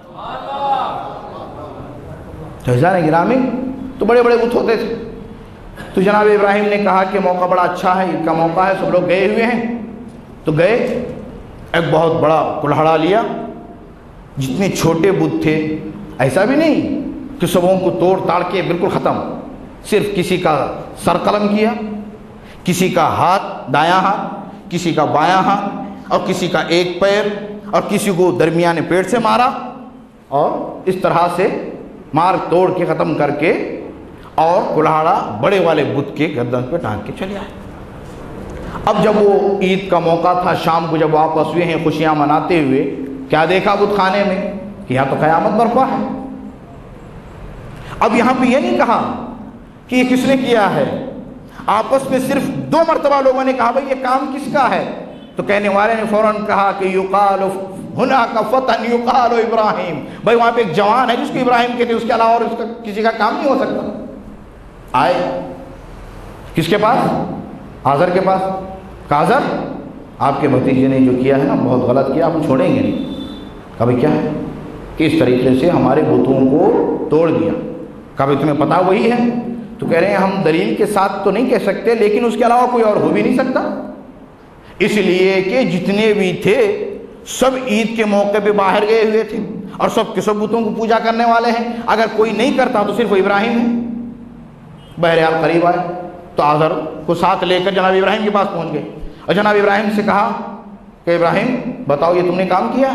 عزیزان گرامی، تو بڑے بڑے بت ہوتے تھے. تو جناب ابراہیم نے کہا کہ موقع بڑا اچھا ہے، عید کا موقع ہے، سب لوگ گئے ہوئے ہیں. تو گئے، ایک بہت بڑا کلہڑا لیا. جتنے چھوٹے بت تھے ایسا بھی نہیں کہ سبوں کو توڑ تاڑ کے بالکل ختم، صرف کسی کا سر قلم کیا، کسی کا ہاتھ دایاں ہاتھ، کسی کا بایاں ہاتھ، اور کسی کا ایک پیر، اور کسی کو درمیانے پیٹ سے مارا، اور اس طرح سے مار توڑ کے ختم کر کے، اور کلہاڑا بڑے والے بت کے گردن پہ ٹانگ کے چلے آئے. اب جب وہ عید کا موقع تھا، شام کو جب واپس ہوئے ہیں خوشیاں مناتے ہوئے، کیا دیکھا بت خانے میں کہ یہاں تو قیامت برپا ہے. اب یہاں پہ یہ نہیں کہا کہ یہ کس نے کیا ہے، آپس میں صرف دو مرتبہ لوگوں نے کہا بھائی یہ کام کس کا ہے. تو کہنے والے نے فوراً کہا کہ یقال ہنا کا فتن یقال ابراہیم. بھائی وہاں پہ ایک جوان ہے جس کو ابراہیم کہتے ہیں، اس کے علاوہ اور اس کا کسی کا کام نہیں ہو سکتا. آئے کس کے پاس؟ آزر کے پاس. آزر، آپ کے بھتیجے نے جو کیا ہے نا بہت غلط کیا، ہم چھوڑیں گے نہیں. کبھی کیا ہے کہ اس طریقے سے ہمارے بتوں کو توڑ دیا. کبھی تمہیں پتا وہی ہے؟ تو کہہ رہے ہیں ہم دلیل کے ساتھ تو نہیں کہہ سکتے، لیکن اس کے علاوہ کوئی اور ہو بھی نہیں سکتا، اس لیے کہ جتنے بھی تھے سب عید کے موقع پہ باہر گئے ہوئے تھے، اور سب کے سب بتوں کو پوجا کرنے والے ہیں. اگر کوئی نہیں کرتا تو صرف ابراہیم ہے. بہرحال قریب آئے تو آزر کو ساتھ لے کر جناب ابراہیم کے پاس پہنچ گئے، اور جناب ابراہیم سے کہا کہ ابراہیم بتاؤ یہ تم نے کام کیا.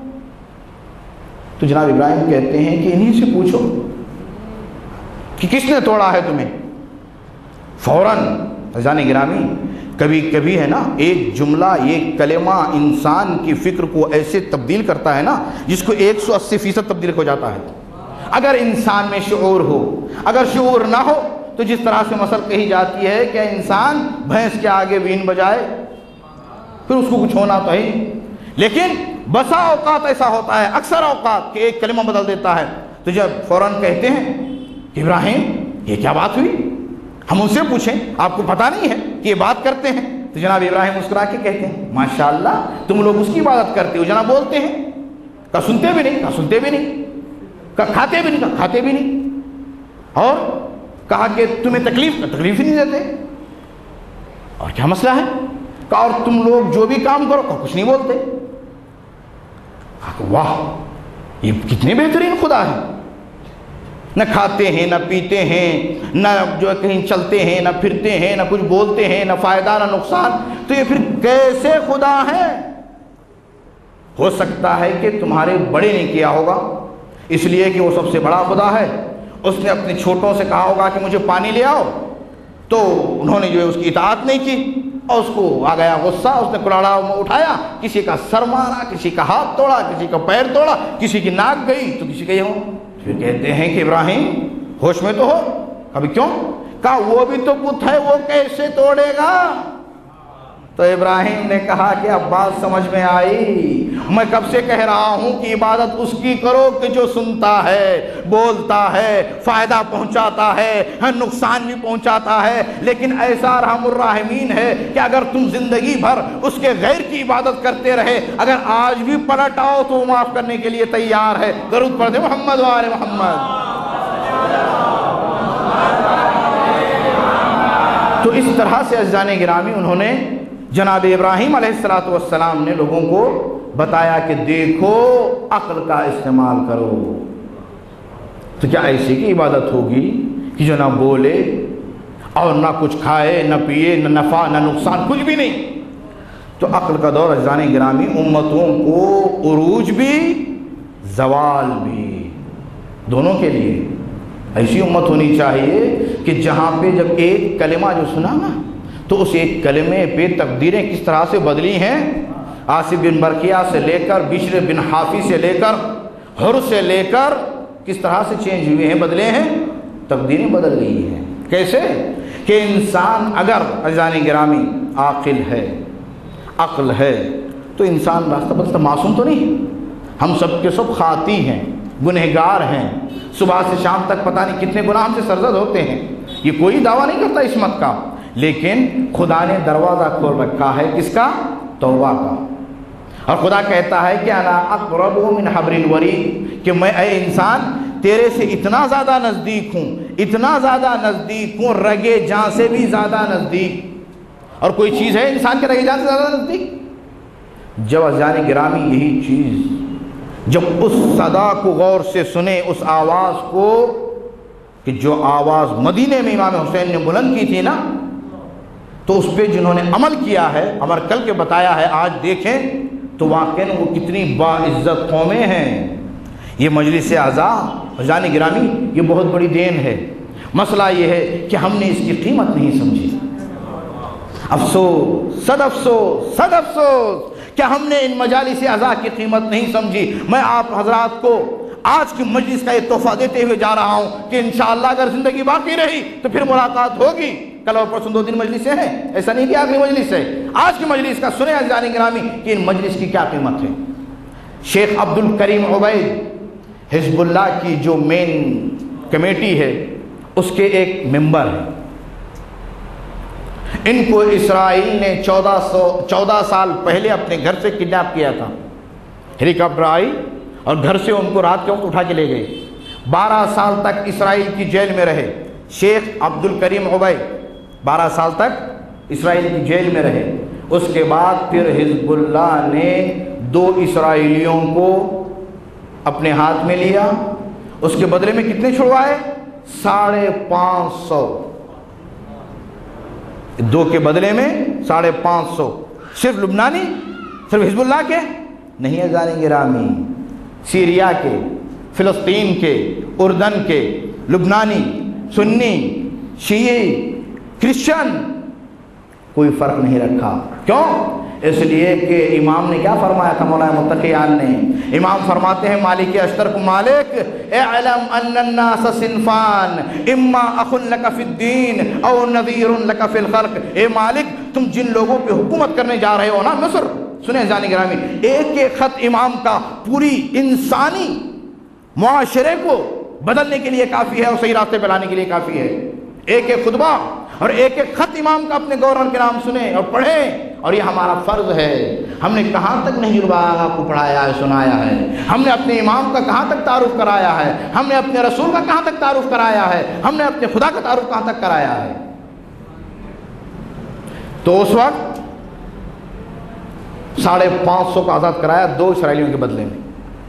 تو جناب ابراہیم کہتے ہیں کہ انہی سے پوچھو کہ کس نے توڑا ہے تمہیں. فوراً عزیزان گرامی، کبھی کبھی ہے نا ایک جملہ، ایک کلمہ انسان کی فکر کو ایسے تبدیل کرتا ہے نا جس کو ایک سو اسی فیصد تبدیل ہو جاتا ہے. اگر انسان میں شعور ہو، اگر شعور نہ ہو تو جس طرح سے مثل کہی جاتی ہے کہ انسان بھینس کے آگے بین بجائے پھر اس کو کچھ ہونا تو ہے. لیکن بسا اوقات ایسا ہوتا ہے، اکثر اوقات کہ ایک کلمہ بدل دیتا ہے. تو جب فوراً کہتے ہیں کہ ابراہیم یہ کیا بات ہوئی، ہم ان سے پوچھیں، آپ کو پتہ نہیں ہے کہ یہ بات کرتے ہیں. تو جناب ابراہیم مسکرا کے کہتے ہیں ماشاءاللہ تم لوگ اس کی عبادت کرتے ہو، جناب بولتے ہیں کہا سنتے بھی نہیں، کہا سنتے بھی نہیں، کہا کھاتے بھی نہیں، کہا کھاتے بھی نہیں، اور کہا کہ تمہیں تکلیف تکلیف ہی نہیں دیتے، اور کیا مسئلہ ہے؟ کہا اور تم لوگ جو بھی کام کرو کہا کچھ نہیں بولتے۔ کہا کہ واہ یہ کتنے بہترین خدا ہے، نہ کھاتے ہیں نہ پیتے ہیں نہ جو کہیں چلتے ہیں نہ پھرتے ہیں نہ کچھ بولتے ہیں، نہ فائدہ نہ نقصان، تو یہ پھر کیسے خدا ہے؟ ہو سکتا ہے کہ تمہارے بڑے نے کیا ہوگا اس لیے کہ وہ سب سے بڑا خدا ہے، اس نے اپنے چھوٹوں سے کہا ہوگا کہ مجھے پانی لے آؤ، تو انہوں نے جو ہے اس کی اطاعت نہیں کی اور اس کو آ گیا غصہ، اس نے کلاڑا اٹھایا، کسی کا سر مارا، کسی کا ہاتھ توڑا، کسی کا پیر توڑا، کسی کی ناک گئی تو کسی کا یہ ہو۔ پھر کہتے ہیں کہ ابراہیم ہوش میں تو ہو؟ کبھی کیوں؟ کہا وہ بھی تو بت ہے، وہ کیسے توڑے گا؟ تو ابراہیم نے کہا کہ اب بات سمجھ میں آئی، میں کب سے کہہ رہا ہوں کہ عبادت اس کی کرو کہ جو سنتا ہے، بولتا ہے، فائدہ پہنچاتا ہے، نقصان بھی پہنچاتا ہے، لیکن ایسا ارحم الراحمین ہے کہ اگر تم زندگی بھر اس کے غیر کی عبادت کرتے رہے، اگر آج بھی پلٹ آؤ تو وہ معاف کرنے کے لیے تیار ہے۔ درود پڑھ دے محمد و آل محمد۔ تو اس طرح سے عزیزان گرامی انہوں نے جناب ابراہیم علیہ السلام نے لوگوں کو بتایا کہ دیکھو عقل کا استعمال کرو۔ تو کیا ایسی کی عبادت ہوگی کہ جو نہ بولے اور نہ کچھ کھائے نہ پیے، نہ نفع نہ نقصان، کچھ بھی نہیں؟ تو عقل کا دور عزیزان گرامی امتوں کو عروج بھی زوال بھی دونوں کے لیے ایسی امت ہونی چاہیے کہ جہاں پہ جب ایک کلمہ جو سنا نا تو اس ایک کلمے پہ تقدیریں کس طرح سے بدلی ہیں، آصف بن برقیہ سے لے کر بشر بن حافی سے لے کر حر سے لے کر کس طرح سے چینج ہوئے ہیں، بدلے ہیں، تقدیریں بدل گئی ہیں۔ کیسے کہ انسان اگر عزیزان گرامی عاقل ہے، عقل ہے، تو انسان راستہ بدلتا، معصوم تو نہیں، ہم سب کے سب خاطی ہیں، گنہگار ہیں، صبح سے شام تک پتہ نہیں کتنے گناہ ہم سے سرزد ہوتے ہیں، یہ کوئی دعویٰ نہیں کرتا عصمت کا، لیکن خدا نے دروازہ کھول رکھا ہے کس کا؟ توبہ کا۔ اور خدا کہتا ہے کہ انا اقرب من حبل الورید، کہ میں اے انسان تیرے سے اتنا زیادہ نزدیک ہوں، اتنا زیادہ نزدیک ہوں، رگے جان سے بھی زیادہ نزدیک۔ اور کوئی چیز ہے انسان کے رگے جان سے زیادہ نزدیک؟ جب عزیزان گرامی یہی چیز جب اس صدا کو غور سے سنے، اس آواز کو، کہ جو آواز مدینے میں امام حسین نے بلند کی تھی نا، تو اس پہ جنہوں نے عمل کیا ہے، عمر کل کے بتایا ہے، آج دیکھیں تو واقعاً وہ کتنی باعزت قومیں ہیں۔ یہ مجلس اعزاء عزیزان گرامی یہ بہت بڑی دین ہے۔ مسئلہ یہ ہے کہ ہم نے اس کی قیمت نہیں سمجھی۔ افسوس، صد افسوس، صد افسوس کہ ہم نے ان مجالس اعزاء کی قیمت نہیں سمجھی۔ میں آپ حضرات کو آج کی مجلس کا یہ تحفہ دیتے ہوئے جا رہا ہوں کہ انشاءاللہ اگر زندگی باقی رہی تو پھر ملاقات ہوگی۔ کل اور پرسوں دو دن مجلسیں ہیں، ایسا نہیں کہ آخری مجلس ہے۔ آج کی مجلس کا سنیں عزیزان گرامی کہ ان مجلس کی کیا قیمت ہے۔ شیخ عبد الکریم عبید حزب اللہ کی جو مین کمیٹی ہے اس کے ایک ممبر ہیں، ان کو اسرائیل نے چودہ سو چودہ سال پہلے اپنے گھر سے کڈنیپ کیا تھا۔ ہیلی کاپٹر آئی اور گھر سے ان کو رات کے وقت اٹھا کے لے گئے۔ بارہ سال تک اسرائیل کی جیل میں رہے شیخ عبد الکریم عبید، بارہ سال تک اسرائیل کی جیل میں رہے۔ اس کے بعد پھر حزب اللہ نے دو اسرائیلیوں کو اپنے ہاتھ میں لیا، اس کے بدلے میں کتنے چھڑوائے؟ ساڑھے پانچ سو، دو کے بدلے میں ساڑھے پانچ سو۔ صرف لبنانی، صرف حزب اللہ کے نہیں عزیزان گرامی، سیریا کے، فلسطین کے، اردن کے، لبنانی، سنی، شیعی، کرسچن، کوئی فرق نہیں رکھا۔ کیوں؟ اس لیے کہ امام نے کیا فرمایا تھا، مولانا متقیان نے؟ امام فرماتے ہیں مالک اشتر کو مالک اعلم ان الناس صنفان اما اخ لک فی الدین او نذیر لک فی الخلق۔ اے مالک تم جن لوگوں پہ حکومت کرنے جا رہے ہو نا مصر، سنیں جانی گرامی، ایک ایک خط امام کا پوری انسانی معاشرے کو بدلنے کے لیے کافی ہے اور صحیح راستے پہ لانے کے لیے کافی ہے۔ ایک ایک خطبہ اور ایک ایک خط امام کا اپنے گورنر کے نام سنیں اور پڑھیں، اور یہ ہمارا فرض ہے۔ ہم نے کہاں تک نہج البلاغہ کو پڑھایا ہے، سنایا ہے؟ ہم نے اپنے امام کا کہاں تک تعارف کرایا ہے؟ ہم نے اپنے رسول کا کہاں تک تعارف کرایا ہے؟ ہم نے اپنے خدا کا تعارف کہاں تک کرایا ہے؟ تو اس وقت ساڑھے پانچ سو کا آزاد کرایا دو اسرائیلیوں کے بدلے میں۔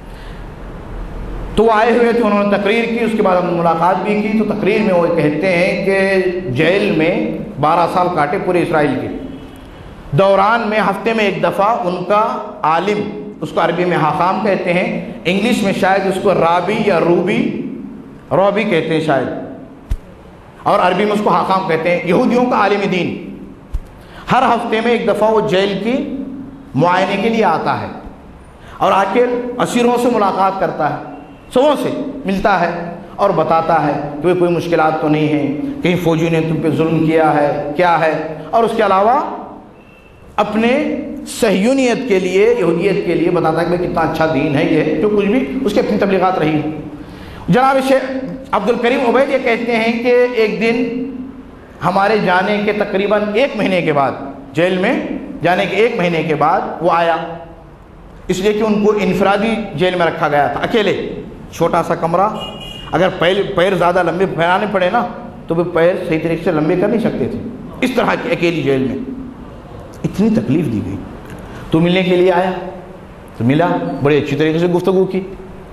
تو وہ آئے ہوئے تھے، انہوں نے تقریر کی، اس کے بعد ہم نے ملاقات بھی کی۔ تو تقریر میں وہ کہتے ہیں کہ جیل میں بارہ سال کاٹے پورے اسرائیل کے دوران میں، ہفتے میں ایک دفعہ ان کا عالم، اس کو عربی میں حاخام کہتے ہیں، انگلش میں شاید اس کو رابی یا روبی روبی کہتے ہیں شاید، اور عربی میں اس کو حاخام کہتے ہیں، یہودیوں کا عالم دین، ہر ہفتے میں ایک دفعہ وہ جیل کی معائنے کے لیے آتا ہے اور آ کے اسیروں سے ملاقات کرتا ہے، سبوں سے ملتا ہے اور بتاتا ہے کہ کوئی مشکلات تو نہیں ہیں، کہیں فوجی نے تم پہ ظلم کیا ہے کیا ہے، اور اس کے علاوہ اپنے صہیونیت کے لیے، یہودیت کے لیے بتاتا ہے کہ کتنا اچھا دین ہے یہ، جو کچھ بھی اس کی اپنی تبلیغات رہی۔ جناب شیخ عبد الکریم عبید یہ کہتے ہیں کہ ایک دن ہمارے جانے کے تقریباً ایک مہینے کے بعد، جیل میں جانے کے ایک مہینے کے بعد وہ آیا، اس لیے کہ ان کو انفرادی جیل میں رکھا گیا تھا، اکیلے، چھوٹا سا کمرہ، اگر پیر پیر زیادہ لمبے پھیلانے پڑے نا تو وہ پیر صحیح طریقے سے لمبے کر نہیں سکتے تھے، اس طرح کی اکیلی جیل میں اتنی تکلیف دی گئی۔ تو ملنے کے لیے آیا، تو ملا، بڑے اچھی طریقے سے گفتگو کی،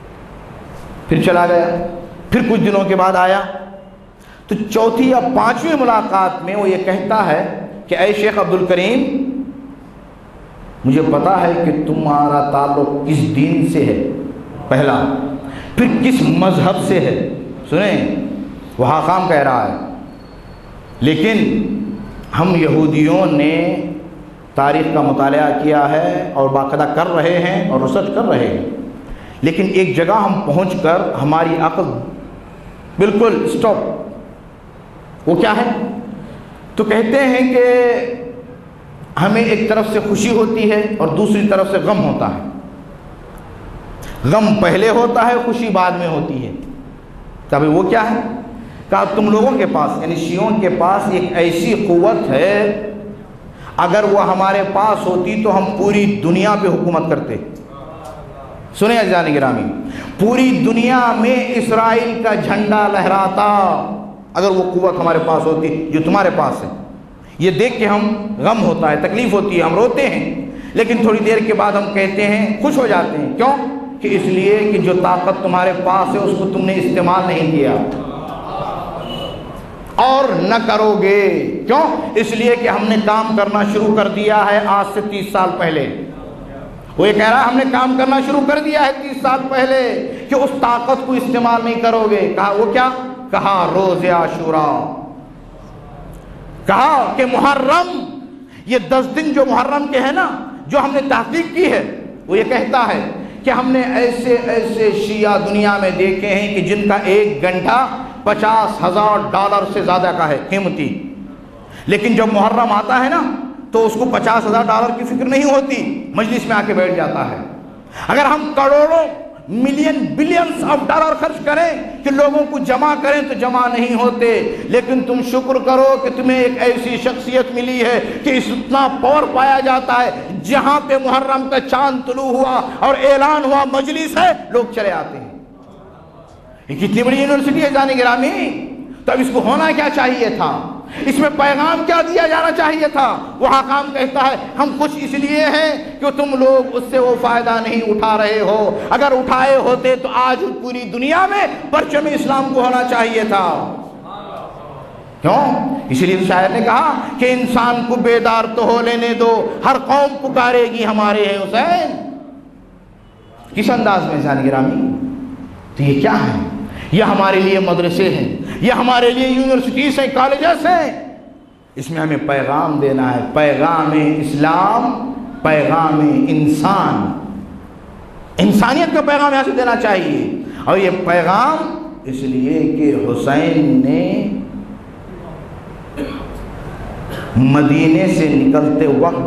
پھر چلا گیا، پھر کچھ دنوں کے بعد آیا، تو چوتھی یا پانچویں ملاقات میں وہ یہ کہتا ہے کہ اے شیخ عبد الکریم، مجھے پتا ہے کہ تمہارا تعلق کس دین سے ہے، پہلا، پھر کس مذہب سے ہے، سنیں وہ حاخام کہہ رہا ہے، لیکن ہم یہودیوں نے تاریخ کا مطالعہ کیا ہے اور باقاعدہ کر رہے ہیں اور ریسرچ کر رہے ہیں، لیکن ایک جگہ ہم پہنچ کر ہماری عقل بالکل سٹاپ، وہ کیا ہے؟ تو کہتے ہیں کہ ہمیں ایک طرف سے خوشی ہوتی ہے اور دوسری طرف سے غم ہوتا ہے، غم پہلے ہوتا ہے، خوشی بعد میں ہوتی ہے۔ کہا وہ کیا ہے؟ کہا تم لوگوں کے پاس یعنی شیعوں کے پاس ایک ایسی قوت ہے، اگر وہ ہمارے پاس ہوتی تو ہم پوری دنیا پہ حکومت کرتے۔ سنیں عزیزان گرامی، پوری دنیا میں اسرائیل کا جھنڈا لہراتا اگر وہ قوت ہمارے پاس ہوتی جو تمہارے پاس ہے۔ یہ دیکھ کے ہم غم ہوتا ہے، تکلیف ہوتی ہے، ہم روتے ہیں، لیکن تھوڑی دیر کے بعد ہم کہتے ہیں، خوش ہو جاتے ہیں، کیوں؟ کہ اس لیے کہ جو طاقت تمہارے پاس ہے اس کو تم نے استعمال نہیں کیا اور نہ کرو گے، کیوں؟ اس لیے کہ ہم نے کام کرنا شروع کر دیا ہے آج سے تیس سال پہلے۔ وہ یہ کہہ رہا ہے ہم نے کام کرنا شروع کر دیا ہے تیس سال پہلے کہ اس طاقت کو استعمال نہیں کرو گے۔ کہا وہ کیا؟ کہا روز عاشوراء، کہا کہ محرم، یہ دس دن جو محرم کے ہیں نا، جو ہم نے تحقیق کی ہے، وہ یہ کہتا ہے کہ ہم نے ایسے ایسے شیعہ دنیا میں دیکھے ہیں کہ جن کا ایک گھنٹہ پچاس ہزار ڈالر سے زیادہ کا ہے قیمتی، لیکن جب محرم آتا ہے نا تو اس کو پچاس ہزار ڈالر کی فکر نہیں ہوتی، مجلس میں آ کے بیٹھ جاتا ہے۔ اگر ہم کروڑوں ملین بلینز آف ڈالر خرچ کریں کہ لوگوں کو جمع کریں تو جمع نہیں ہوتے، لیکن تم شکر کرو کہ تمہیں ایک ایسی شخصیت ملی ہے کہ اتنا پاور پایا جاتا ہے، جہاں پہ محرم کا چاند طلوع ہوا اور اعلان ہوا مجلس ہے، لوگ چلے آتے ہیں۔ یہ کتنی بڑی یونیورسٹی ہے جان گرامی، تو اب اس کو ہونا کیا چاہیے تھا؟ اس میں پیغام کیا دیا جانا چاہیے تھا؟ وہ حاکم کہتا ہے ہم خوش اس لیے ہیں کہ تم لوگ اس سے وہ فائدہ نہیں اٹھا رہے ہو، اگر اٹھائے ہوتے تو آج پوری دنیا میں پرچم اسلام کو ہونا چاہیے تھا۔ کیوں؟ اس لیے شاعر نے کہا کہ انسان کو بیدار تو ہو لینے دو، ہر قوم پکارے گی ہمارے ہیں حسین۔ کس انداز میں جان گرامی؟ تو یہ کیا ہے؟ یہ ہمارے لیے مدرسے ہیں، یہ ہمارے لیے یونیورسٹیز ہیں، کالجز ہیں، اس میں ہمیں پیغام دینا ہے، پیغام اسلام، پیغام انسان، انسانیت کا پیغام یہاں سے دینا چاہیے۔ اور یہ پیغام اس لیے کہ حسین نے مدینے سے نکلتے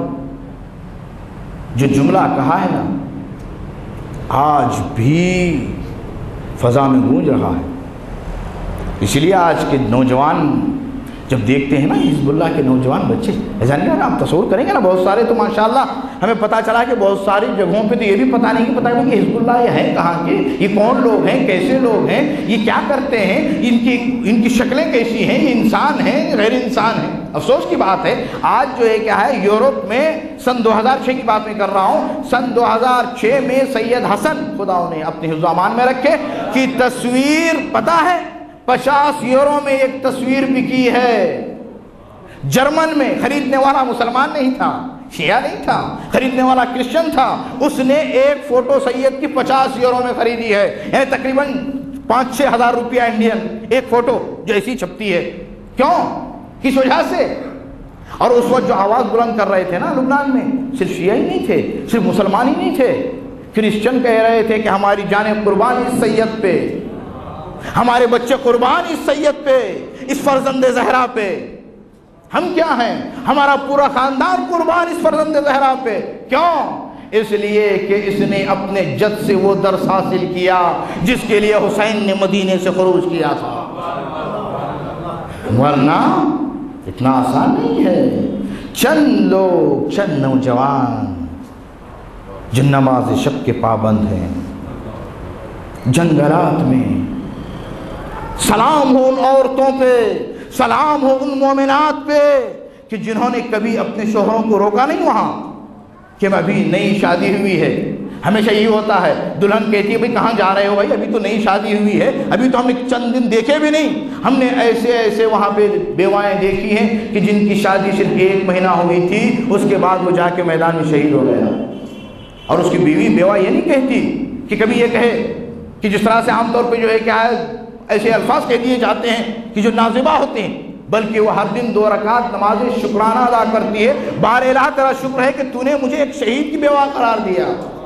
وقت جو جملہ کہا ہے نا، آج بھی فضا میں گونج رہا ہے۔ اس لیے آج کے نوجوان جب دیکھتے ہیں نا حزب اللہ کے نوجوان بچے، جانیں گے آپ تصور کریں گے نا، بہت سارے تو ماشاءاللہ ہمیں پتہ چلا کہ بہت ساری جگہوں پہ تو یہ بھی پتہ نہیں کہ پتہ نہیں کہ حزب اللہ یہ ہے کہاں کے، یہ کون لوگ ہیں، کیسے لوگ ہیں، یہ کیا کرتے ہیں، ان کی ان کی شکلیں کیسی ہیں، یہ انسان ہیں غیر انسان ہیں۔ افسوس کی بات ہے آج جو ہے کیا ہے، یورپ میں سن دو ہزار چھ کی بات میں کر رہا ہوں، سن دو ہزار چھ میں سید حسن خدا انہیں اپنے حفظ و امان میں رکھے کی تصویر پتہ ہے پچاس یورو میں ایک تصویر بکی ہے، جرمن میں۔ خریدنے والا مسلمان نہیں تھا، شیعہ نہیں تھا، خریدنے والا کرسچن تھا، اس نے ایک فوٹو سید کی پچاس یورو میں خریدی ہے، یعنی تقریباً پانچ چھ ہزار روپیہ انڈین، ایک فوٹو جو ایسی چھپتی ہے۔ کیوں؟ کس وجہ سے؟ اور اس وقت جو آواز بلند کر رہے تھے نا لبنان میں، صرف شیعہ ہی نہیں تھے، صرف مسلمان ہی نہیں تھے، کرسچن کہہ رہے تھے کہ ہماری جانیں قربان اس سید پہ، ہمارے بچے قربان اس سید پہ، اس فرزند زہرا پہ۔ ہم کیا ہیں؟ ہمارا پورا خاندان قربان اس فرزند زہرا پہ۔ کیوں؟ اس لیے کہ اس نے اپنے جد سے وہ درس حاصل کیا جس کے لیے حسین نے مدینے سے خروج کیا تھا، ورنہ اتنا آسان نہیں ہے۔ چند لوگ، چند نوجوان جو نماز شب کے پابند ہیں، جنگلات میں سلام ہو ان عورتوں پہ، سلام ہو ان مومنات پہ کہ جنہوں نے کبھی اپنے شوہروں کو روکا نہیں وہاں کہ ابھی نئی شادی ہوئی ہے۔ ہمیشہ یہی ہوتا ہے، دلہن کہتی ہے بھئی کہاں جا رہے ہو بھائی، ابھی تو نئی شادی ہوئی ہے، ابھی تو ہم نے چند دن دیکھے بھی نہیں۔ ہم نے ایسے ایسے وہاں پہ بیوائیں دیکھی ہیں کہ جن کی شادی صرف ایک مہینہ ہوئی تھی، اس کے بعد وہ جا کے میدان میں شہید ہو گیا، اور اس کی بیوی بیوہ یہ نہیں کہتی کہ کبھی یہ کہے کہ جس طرح سے عام طور پہ جو ہے کیا ہے ایسے الفاظ کہہ دیے جاتے ہیں کہ جو نازبہ ہوتے ہیں، بلکہ وہ ہر دن دو رکعت نماز شکرانہ ادا کرتی ہے، بار الہ تیرا شکر ہے کہ تو نے مجھے ایک شہید کی بیوہ قرار دیا۔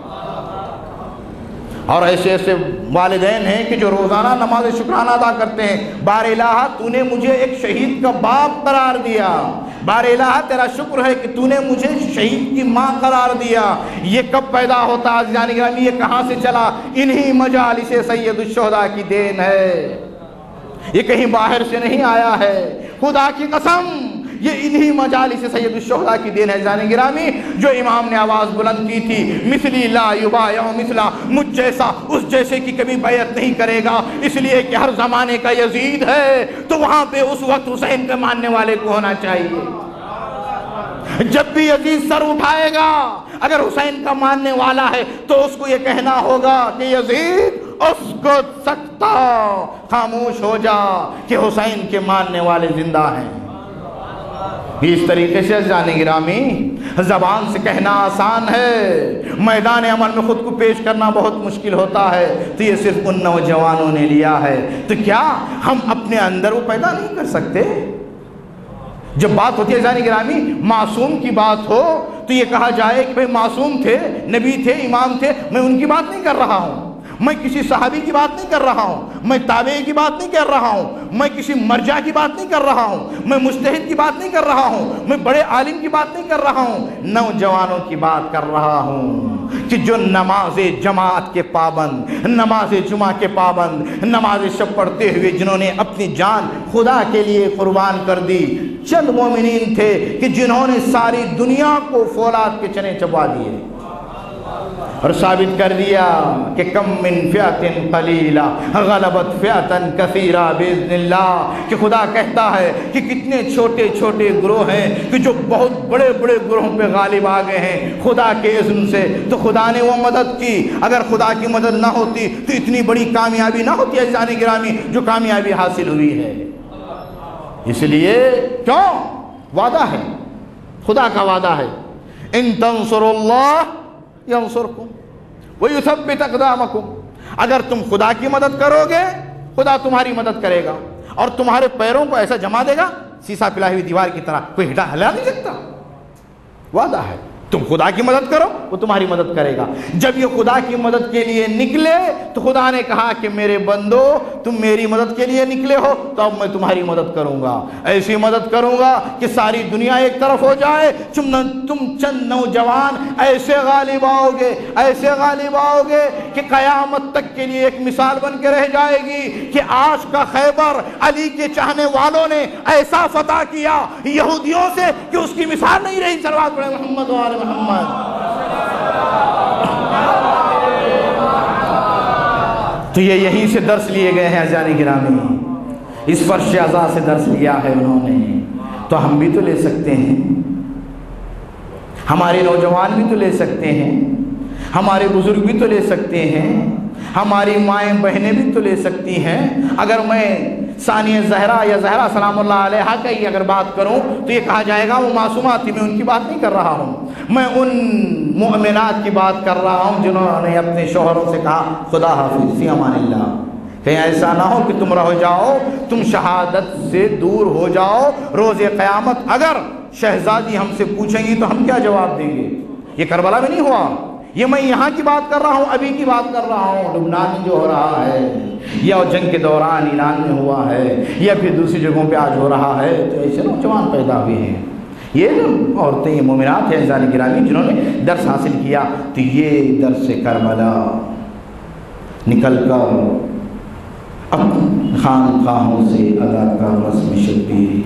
اور ایسے ایسے والدین ہیں کہ جو روزانہ نماز شکرانہ ادا کرتے ہیں، بار الہ تو نے مجھے ایک شہید کا باپ قرار دیا، بار الہ تیرا شکر ہے کہ تو نے مجھے شہید کی ماں قرار دیا۔ یہ کب پیدا ہوتا عزیزان گرامی، یہ کہاں سے چلا؟ انہی مجالس سید الشہداء کی دین ہے، یہ کہیں باہر سے نہیں آیا ہے، خدا کی قسم یہ انہی مجالس سید الشہداء کی دین ہے۔ عزیزان گرامی، جو امام نے آواز بلند کی تھی مثلی لا یبایع مثلا، مجھ جیسا اس جیسے کی کبھی بیعت نہیں کرے گا، اس لیے کہ ہر زمانے کا یزید ہے تو وہاں پہ اس وقت حسین کے ماننے والے کو ہونا چاہیے۔ جب بھی یزید سر اٹھائے گا اگر حسین کا ماننے والا ہے تو اس کو یہ کہنا ہوگا کہ یزید اسکت سکتا، خاموش ہو جا کہ حسین کے ماننے والے زندہ ہیں۔ اس طریقے سے عزیزان گرامی زبان سے کہنا آسان ہے، میدان عمل میں خود کو پیش کرنا بہت مشکل ہوتا ہے، تو یہ صرف ان نوجوانوں نے لیا ہے۔ تو کیا ہم اپنے اندر وہ پیدا نہیں کر سکتے؟ جب بات ہوتی ہے عزیزان گرامی معصوم کی بات ہو تو یہ کہا جائے کہ بھئی معصوم تھے، نبی تھے، امام تھے، میں ان کی بات نہیں کر رہا ہوں، میں کسی صحابی کی بات نہیں کر رہا ہوں، میں تابعی کی بات نہیں کر رہا ہوں، میں کسی مرجع کی بات نہیں کر رہا ہوں، میں مجتہد کی بات نہیں کر رہا ہوں، میں بڑے عالم کی بات نہیں کر رہا ہوں، نوجوانوں کی بات کر رہا ہوں کہ جو نماز جماعت کے پابند، نماز جمعہ کے پابند، نماز شب پڑھتے ہوئے جنہوں نے اپنی جان خدا کے لیے قربان کر دی، چند مومنین تھے کہ جنہوں نے ساری دنیا کو فولاد کے چنے چبا دیے اور ثابت کر دیا کہ کم من فئۃ قلیلہ غلبت فئۃ کثیرہ باذن اللہ، کہ خدا کہتا ہے کہ کتنے چھوٹے چھوٹے گروہ ہیں کہ جو بہت بڑے بڑے گروہوں پہ غالب آ گئے ہیں خدا کے اذن سے۔ تو خدا نے وہ مدد کی، اگر خدا کی مدد نہ ہوتی تو اتنی بڑی کامیابی نہ ہوتی عزیزان گرامی جو کامیابی حاصل ہوئی ہے۔ اس لیے کیوں؟ وعدہ ہے، خدا کا وعدہ ہے، ان تنصروا اللہ ینصرکم ویثبت اقدامکم، اگر تم خدا کی مدد کرو گے خدا تمہاری مدد کرے گا اور تمہارے پیروں کو ایسا جما دے گا سیسا پلائی ہوئی دیوار کی طرح، کوئی ہٹا ہلا نہیں سکتا۔ وعدہ ہے، تم خدا کی مدد کرو وہ تمہاری مدد کرے گا۔ جب یہ خدا کی مدد کے لیے نکلے تو خدا نے کہا کہ میرے بندو تم میری مدد کے لیے نکلے ہو تو اب میں تمہاری مدد کروں گا، ایسی مدد کروں گا کہ ساری دنیا ایک طرف ہو جائے، تم چند نوجوان ایسے غالب آؤ گے، ایسے غالب آؤ گے کہ قیامت تک کے لیے ایک مثال بن کے رہ جائے گی کہ آج کا خیبر علی کے چاہنے والوں نے ایسا فتح کیا یہودیوں سے کہ اس کی مثال نہیں رہی۔ صلوات پڑھیں محمد و آل محمد۔ تو یہ یہیں سے درس لیے گئے ہیں عزیزان گرامی، اس فرش عزا سے درس لیا ہے انہوں نے، تو ہم بھی تو لے سکتے ہیں، ہمارے نوجوان بھی تو لے سکتے ہیں، ہمارے بزرگ بھی تو لے سکتے ہیں، ہماری مائیں بہنیں بھی تو لے سکتی ہیں۔ اگر میں ثانیہ زہرا یا زہرا سلام اللہ علیہا کا ہی اگر بات کروں تو یہ کہا جائے گا وہ معصومات تھی، میں ان کی بات نہیں کر رہا ہوں، میں ان مؤمنات کی بات کر رہا ہوں جنہوں نے اپنے شوہروں سے کہا خدا حافظ فی امان اللہ۔ کہیں ایسا نہ ہو کہ تم رہ جاؤ، تم شہادت سے دور ہو جاؤ، روز قیامت اگر شہزادی ہم سے پوچھیں گی تو ہم کیا جواب دیں گے؟ یہ کربلا میں نہیں ہوا، یہ میں یہاں کی بات کر رہا ہوں، ابھی کی بات کر رہا ہوں، لبنان میں جو ہو رہا ہے یا جنگ کے دوران ایران میں ہوا ہے یا پھر دوسری جگہوں پہ آج ہو رہا ہے، تو ایسے نوجوان پیدا ہوئے ہیں، یہ جو عورتیں یہ مومنات ہیں عزیزان گرامی جنہوں نے درس حاصل کیا، تو یہ درس کربلا نکل کر خانقاہوں سے ادا کر رسم شبیری،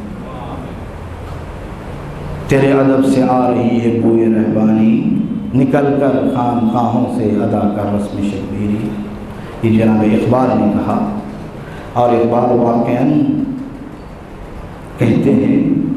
تیرے ادب سے آ رہی ہے بوئے رہبانی، نکل کر خانقاہوں سے ادا کر رسم شبیری۔ یہ جناب اقبال نے کہا، اور اقبال واقعاً کہتے ہیں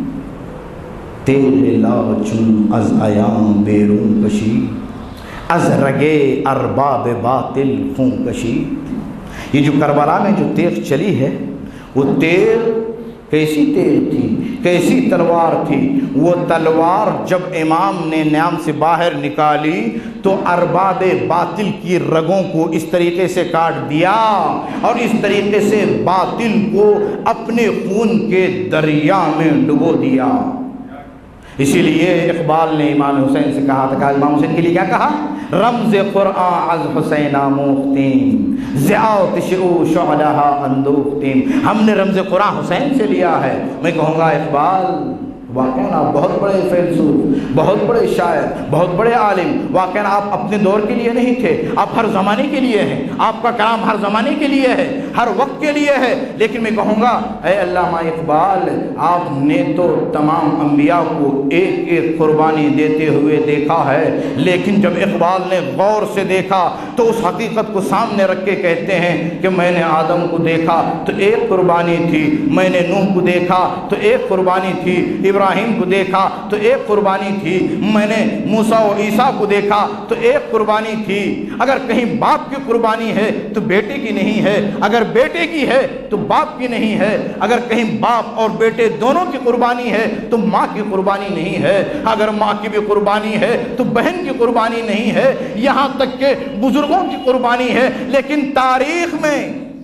تیرے لا چون از ایام بیرون کشی، از رگے ارباب باطل خون کشی۔ یہ جو کربلا میں جو تیغ چلی ہے وہ تیغ کیسی تیغ تھی، کیسی تلوار تھی؟ وہ تلوار جب امام نے نام سے باہر نکالی تو ارباب باطل کی رگوں کو اس طریقے سے کاٹ دیا اور اس طریقے سے باطل کو اپنے خون کے دریا میں ڈبو دیا۔ اسی لیے اقبال نے امام حسین سے کہا تھا، امام حسین کے لیے کیا کہا؟ رمز قرآن از حسین آموختیم زیاوت شعو شعلہا اندوختیم۔ ہم نے رمز قرآن حسین سے لیا ہے۔ میں کہوں گا اقبال واقعاً آپ بہت بڑے فیلسوف، بہت بڑے شاعر، بہت بڑے عالم، واقعاً آپ اپنے دور کے لیے نہیں تھے، آپ ہر زمانے کے لیے ہیں، آپ کا کلام ہر زمانے کے لیے ہے، ہر وقت کے لیے ہے۔ لیکن میں کہوں گا اے علامہ اقبال، آپ نے تو تمام انبیاء کو ایک ایک قربانی دیتے ہوئے دیکھا ہے، لیکن جب اقبال نے غور سے دیکھا تو اس حقیقت کو سامنے رکھ کے کہتے ہیں کہ میں نے آدم کو دیکھا تو ایک قربانی تھی، میں نے نوح کو دیکھا تو ایک قربانی تھی، ابراہیم کو دیکھا تو ایک قربانی تھی، میں نے موسیٰ و عیسیٰ کو دیکھا تو ایک قربانی تھی۔ اگر کہیں باپ کی قربانی ہے تو بیٹے کی نہیں ہے، اگر بیٹے کی ہے تو باپ کی نہیں ہے، اگر کہیں باپ اور بیٹے دونوں کی قربانی ہے تو ماں کی قربانی نہیں ہے، اگر ماں کی بھی قربانی ہے تو بہن کی قربانی نہیں ہے، یہاں تک کہ بزرگوں کی قربانی ہے۔ لیکن تاریخ میں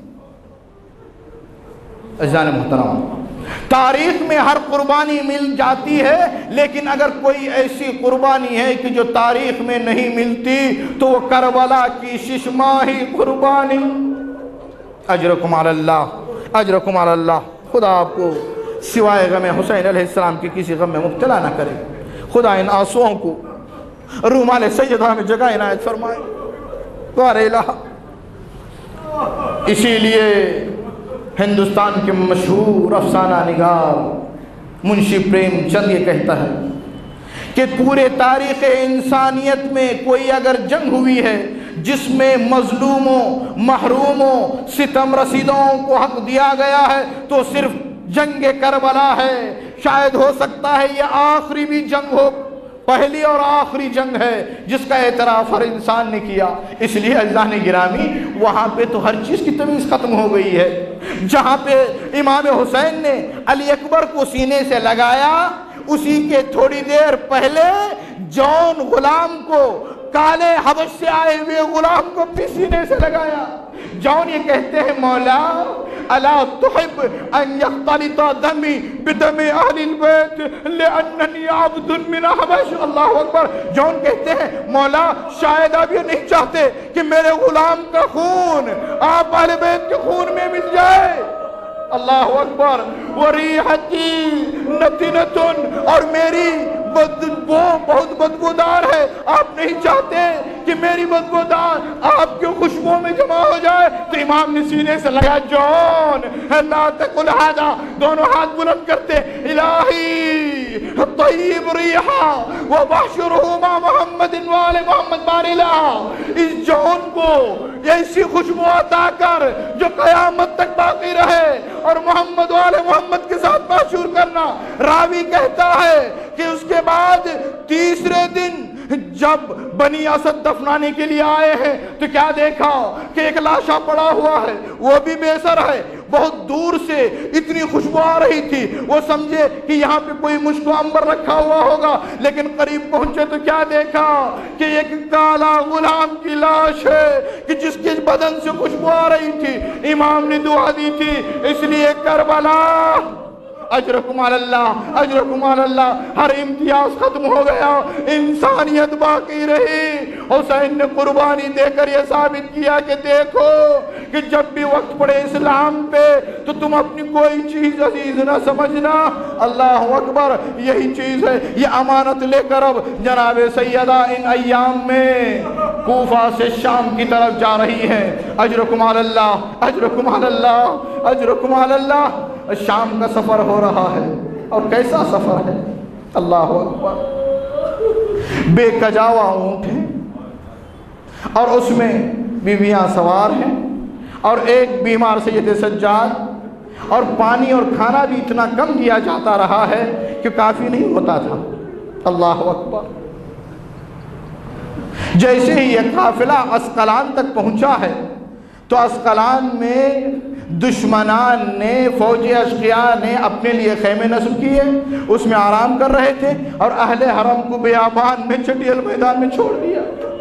عزیزان محترم، تاریخ میں ہر قربانی مل جاتی ہے، لیکن اگر کوئی ایسی قربانی ہے کہ جو تاریخ میں نہیں ملتی تو وہ کربلا کی ششماہی قربانی۔ اجرکم علی اللہ، اجرکم علی اللہ۔ خدا آپ کو سوائے غم حسین علیہ السلام کی کسی غم میں مبتلا نہ کرے، خدا ان آنسوؤں کو رومال سیدہ میں جگہ عنایت فرمائے۔ بار الہ، اسی لیے ہندوستان کے مشہور افسانہ نگار منشی پریم چند یہ کہتا ہے کہ پورے تاریخ انسانیت میں کوئی اگر جنگ ہوئی ہے جس میں مظلوموں، محروموں، ستم رسیدوں کو حق دیا گیا ہے تو صرف جنگ کربلا ہے۔ شاید ہو سکتا ہے یہ آخری بھی جنگ ہو، پہلی اور آخری جنگ ہے جس کا اعتراف ہر انسان نے کیا۔ اس لیے عزیزان گرامی وہاں پہ تو ہر چیز کی تمیز ختم ہو گئی ہے۔ جہاں پہ امام حسین نے علی اکبر کو سینے سے لگایا، اسی کے تھوڑی دیر پہلے جون غلام کو کالے حبش سے آئے ہوئے غلام کو اپنے سینے سے لگایا۔ جون یہ کہتے ہیں مولا الا تحب ان یختلط دمی بدم اہل البیت لاننی عبد من حبش۔ اللہ اکبر۔ جون کہتے ہیں مولا شاید آپ یہ نہیں چاہتے کہ میرے غلام کا خون آپ اہل بیت کے خون میں مل جائے۔ اللہ اکبر۔ وریحتی نتنتن، اور میری بدبو بہت بدبودار ہے، آپ نہیں چاہتے کہ میری بدبودار آپ کے خوشبو میں جمع ہو جائے۔ تو امام نے سینے سے لگا جون لا تقل ھذا، دونوں ہاتھ بلند کرتے الہی طیب ریحا وبحشرہ مع محمد وآل محمد باریلا، اس جون کو ایسی خوشبو عطا کر جو قیامت تک باقی رہے اور محمد وآل محمد کے ساتھ محشور کرنا۔ راوی کہتا ہے کہ اس کے بعد تیسرے دن جب بنی اسد دفنانے کے لیے آئے ہیں تو کیا دیکھا کہ ایک لاشا پڑا ہوا ہے، وہ بھی بے سر ہے۔ بہت دور سے اتنی خوشبو آ رہی تھی، وہ سمجھے کہ یہاں پہ کوئی مشک و عنبر رکھا ہوا ہوگا، لیکن قریب پہنچے تو کیا دیکھا کہ ایک کالا غلام کی لاش ہے کہ جس کے بدن سے خوشبو آ رہی تھی۔ امام نے دعا دی تھی، اس لیے کربلا اجرکم علی اللہ، اجرکم علی اللہ، ہر امتیاز ختم ہو گیا، انسانیت باقی رہی۔ حسین نے قربانی دے کر یہ ثابت کیا کہ دیکھو کہ جب بھی وقت پڑے اسلام پہ تو تم اپنی کوئی چیز عزیز نہ سمجھنا۔ اللہ اکبر۔ یہی چیز ہے، یہ امانت لے کر اب جناب سیدہ ان ایام میں کوفہ سے شام کی طرف جا رہی ہے۔ اجرکم علی اللہ، اجرکم علی اللہ، اجرکم علی اللہ۔ شام کا سفر ہو رہا ہے، اور کیسا سفر ہے، اللہ اکبر۔ بے کجاوا اونٹ ہے اور اس میں بیویاں سوار ہیں، اور ایک بیمار سید سجاد، اور پانی اور کھانا بھی اتنا کم دیا جاتا رہا ہے کہ کافی نہیں ہوتا تھا۔ اللہ اکبر۔ جیسے ہی یہ قافلہ اسقلان تک پہنچا ہے تو اسقلان میں دشمنان نے، فوج اشقیاء نے اپنے لیے خیمے نصب کیے، اس میں آرام کر رہے تھے، اور اہل حرم کو بیابان میں چٹیل میدان میں چھوڑ دیا۔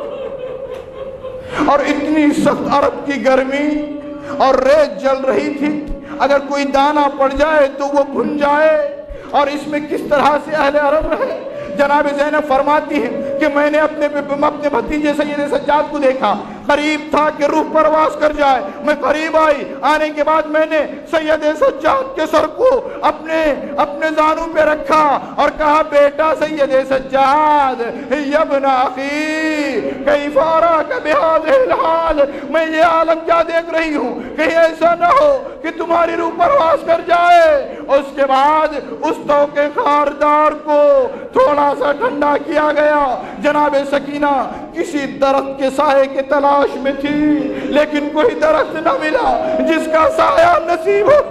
اور اتنی سخت عرب کی گرمی اور ریت جل رہی تھی، اگر کوئی دانہ پڑ جائے تو وہ بھن جائے، اور اس میں کس طرح سے اہل حرم رہے۔ جناب زینب فرماتی ہے کہ میں نے اپنے اپنے بھتیجے سید سجاد کو دیکھا، قریب تھا کہ روح پرواز کر جائے، میں قریب آئی، آنے کے بعد میں نے سید سجاد کے سر کو اپنے اپنے زانوں پہ رکھا اور کہا بیٹا سید سجاد یا ابن اخی کیف اراک بہذہ الحال، میں یہ عالم کیا دیکھ رہی ہوں، کہیں ایسا نہ ہو کہ تمہاری روح پرواز کر جائے۔ اس کے بعد اس توقع خاردار کو تھوڑا سا ٹھنڈا کیا گیا۔ جناب سکینہ کسی درخت کے سائے کے تلاش میں تھی، لیکن کوئی درخت نہ ملا جس کا سایہ نصیب ہو۔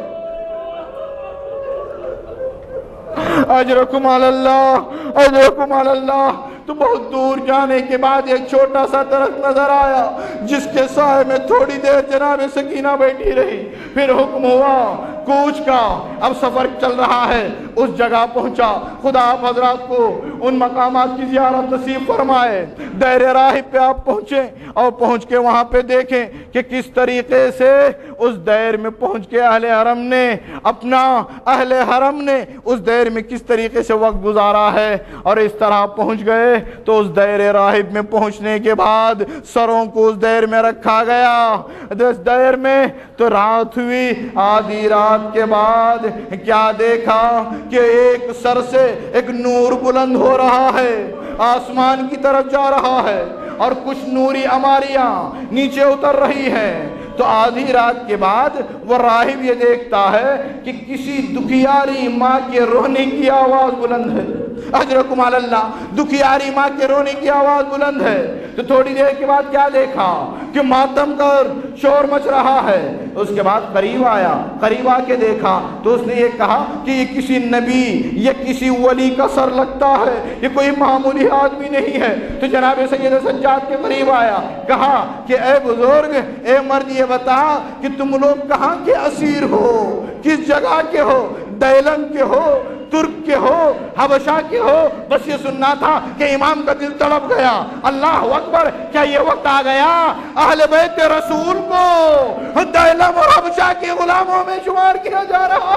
اجرکم علی اللہ، اجرکم علی اللہ۔ تو بہت دور جانے کے بعد ایک چھوٹا سا درخت نظر آیا جس کے سائے میں تھوڑی دیر جناب سکینہ بیٹھی رہی، پھر حکم ہوا کوچ کا۔ اب سفر چل رہا ہے، اس جگہ پہنچا۔ خدا آپ حضرات کو ان مقامات کی زیارت نصیب فرمائے۔ دیر راہب پہ آپ پہنچیں اور پہنچ کے وہاں پہ دیکھیں کہ کس طریقے سے اس دیر میں پہنچ کے اہل حرم نے اپنا اہل حرم نے اس دیر میں کس طریقے سے وقت گزارا ہے۔ اور اس طرح پہنچ گئے تو اس دیر راہب میں پہنچنے کے بعد سروں کو اس دیر میں رکھا گیا۔ اس دیر میں تو رات ہوئی، آدھی رات کے بعد کیا دیکھا کہ ایک سر سے ایک نور بلند ہو رہا ہے، آسمان کی طرف جا رہا ہے، اور کچھ نوری عماریاں نیچے اتر رہی ہیں۔ تو آدھی رات کے بعد وہ راہب یہ دیکھتا ہے کہ کسی دکھیاری ماں کے رونے کی آواز بلند ہے۔ اجرکم علی اللہ، دکھیاری ماں کے رونے کی آواز بلند ہے۔ تو تھوڑی دیر کے بعد کیا دیکھا کہ ماتم کا شور مچ رہا ہے۔ اس کے بعد قریب آیا، قریب آ کے دیکھا تو اس نے یہ کہا کہ یہ کسی نبی یا کسی ولی کا سر لگتا ہے، یہ کوئی معمولی آدمی نہیں ہے۔ تو جناب سید سجاد کے قریب آیا، کہا کہ اے بزرگ، اے مرد، یہ بتا کہ تم لوگ کہاں کے اسیر ہو، کس جگہ کے ہو، دیلن کے ہو ترک کے ہو حبشہ کے ہو، بس یہ سننا تھا کہ امام کا دل تڑپ گیا۔ اللہ اکبر! کیا یہ وقت آ گیا اہل بیت رسول کو دہلم اور حبشہ کے غلاموں میں شمار کیا جا رہا؟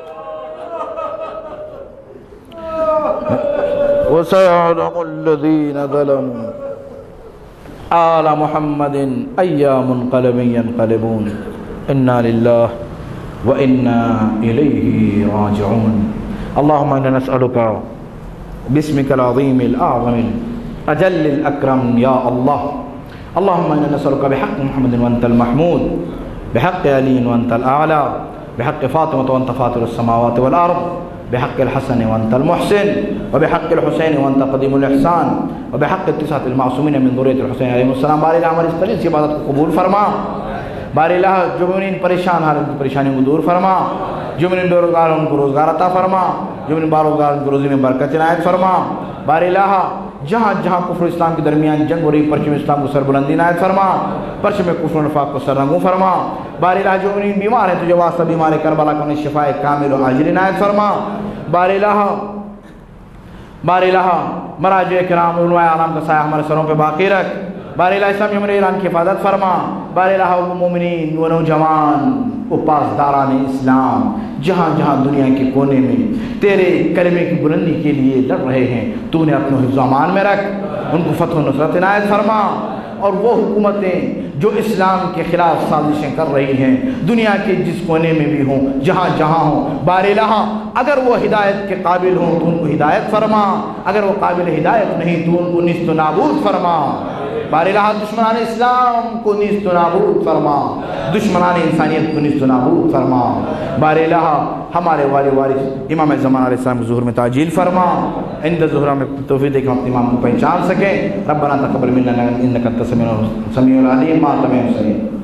وَسَيَعْلَمُ الَّذِينَ ظَلَمُوا آلَ مُحَمَّدٍ أَيَّا مُنْقَلَبٍ يَنْقَلِبُونَ إِنَّا لِلَّهِ وَإِنَّا إِلَيْهِ رَاجِعُونَ اللهم إنا نسألك باسمك العظيم الأعظم الأجل الأكرم يا الله. اللهم إنا نسألك بحق محمد وأنت المحمود، بحق علي وأنت الأعلى، بحق فاطمة وأنت فاطر السماوات والأرض، بحق الحسن وأنت المحسن، وبحق الحسين وأنت قديم الإحسان، وبحق التسعة المعصومين من ذرية الحسين عليهم السلام. بارے اللہ ہماری اس قلیل سی عبادت کو قبول فرما. بارے اللہ جو مومنین پریشان حالت کی پریشانی کو دور فرما، جو مومنین بے روزگار ان کو روزگار عطا فرما، جو مومنین باروزگار ان کو روزی میں برکت عنایت فرما. بارے اللہ جہاں جہاں کفر اسلام کے درمیان جنگ ہو رہی، پرچم اسلام کو سربلندی عنایت فرما، پرچم کفر و نفاق کو سرنگوں فرما. بارے اللہ جو مومنین بیمار ہیں تجھے واسطہ بیمار کربلا کو انہیں شفاء کامل و عاجل عنایت فرما. بارے اللہ بارے اللہ مراجع کرام علماء اعلام کا سایہ ہمارے سروں پہ باقی رکھ. بارے اللہ اسلام جمہوریہ ایران کی حفاظت فرما. بارے اللہ وہ مومنین و نوجوان و پاسداران اسلام جہاں جہاں دنیا کے کونے میں تیرے کلمے کی بلندی کے لیے لڑ رہے ہیں، تو انہیں اپنے حفظ و امان میں رکھ، ان کو فتح و نصرت عنایت فرما. اور وہ حکومتیں جو اسلام کے خلاف سازشیں کر رہی ہیں دنیا کے جس کونے میں بھی ہوں، جہاں جہاں ہوں، بارے اللہ اگر وہ ہدایت کے قابل ہوں تو ان کو ہدایت فرما، اگر وہ قابل ہدایت نہیں تو ان کو نیست و نابود فرما. بارے اللہ دشمنان اسلام کو نیست و نابود فرما، دشمنان انسانیت کو نیست و نابود فرما. بارے اللہ ہمارے والد وارث امام زمان علیہ السلام کے ظہور میں تعجیل فرما. عند ظہور میں توفیق دے کہ ہم اپنے امام کو پہچان سکیں. ربنا تقبل منا انک انت السمیع العلیم. ماتم حسین.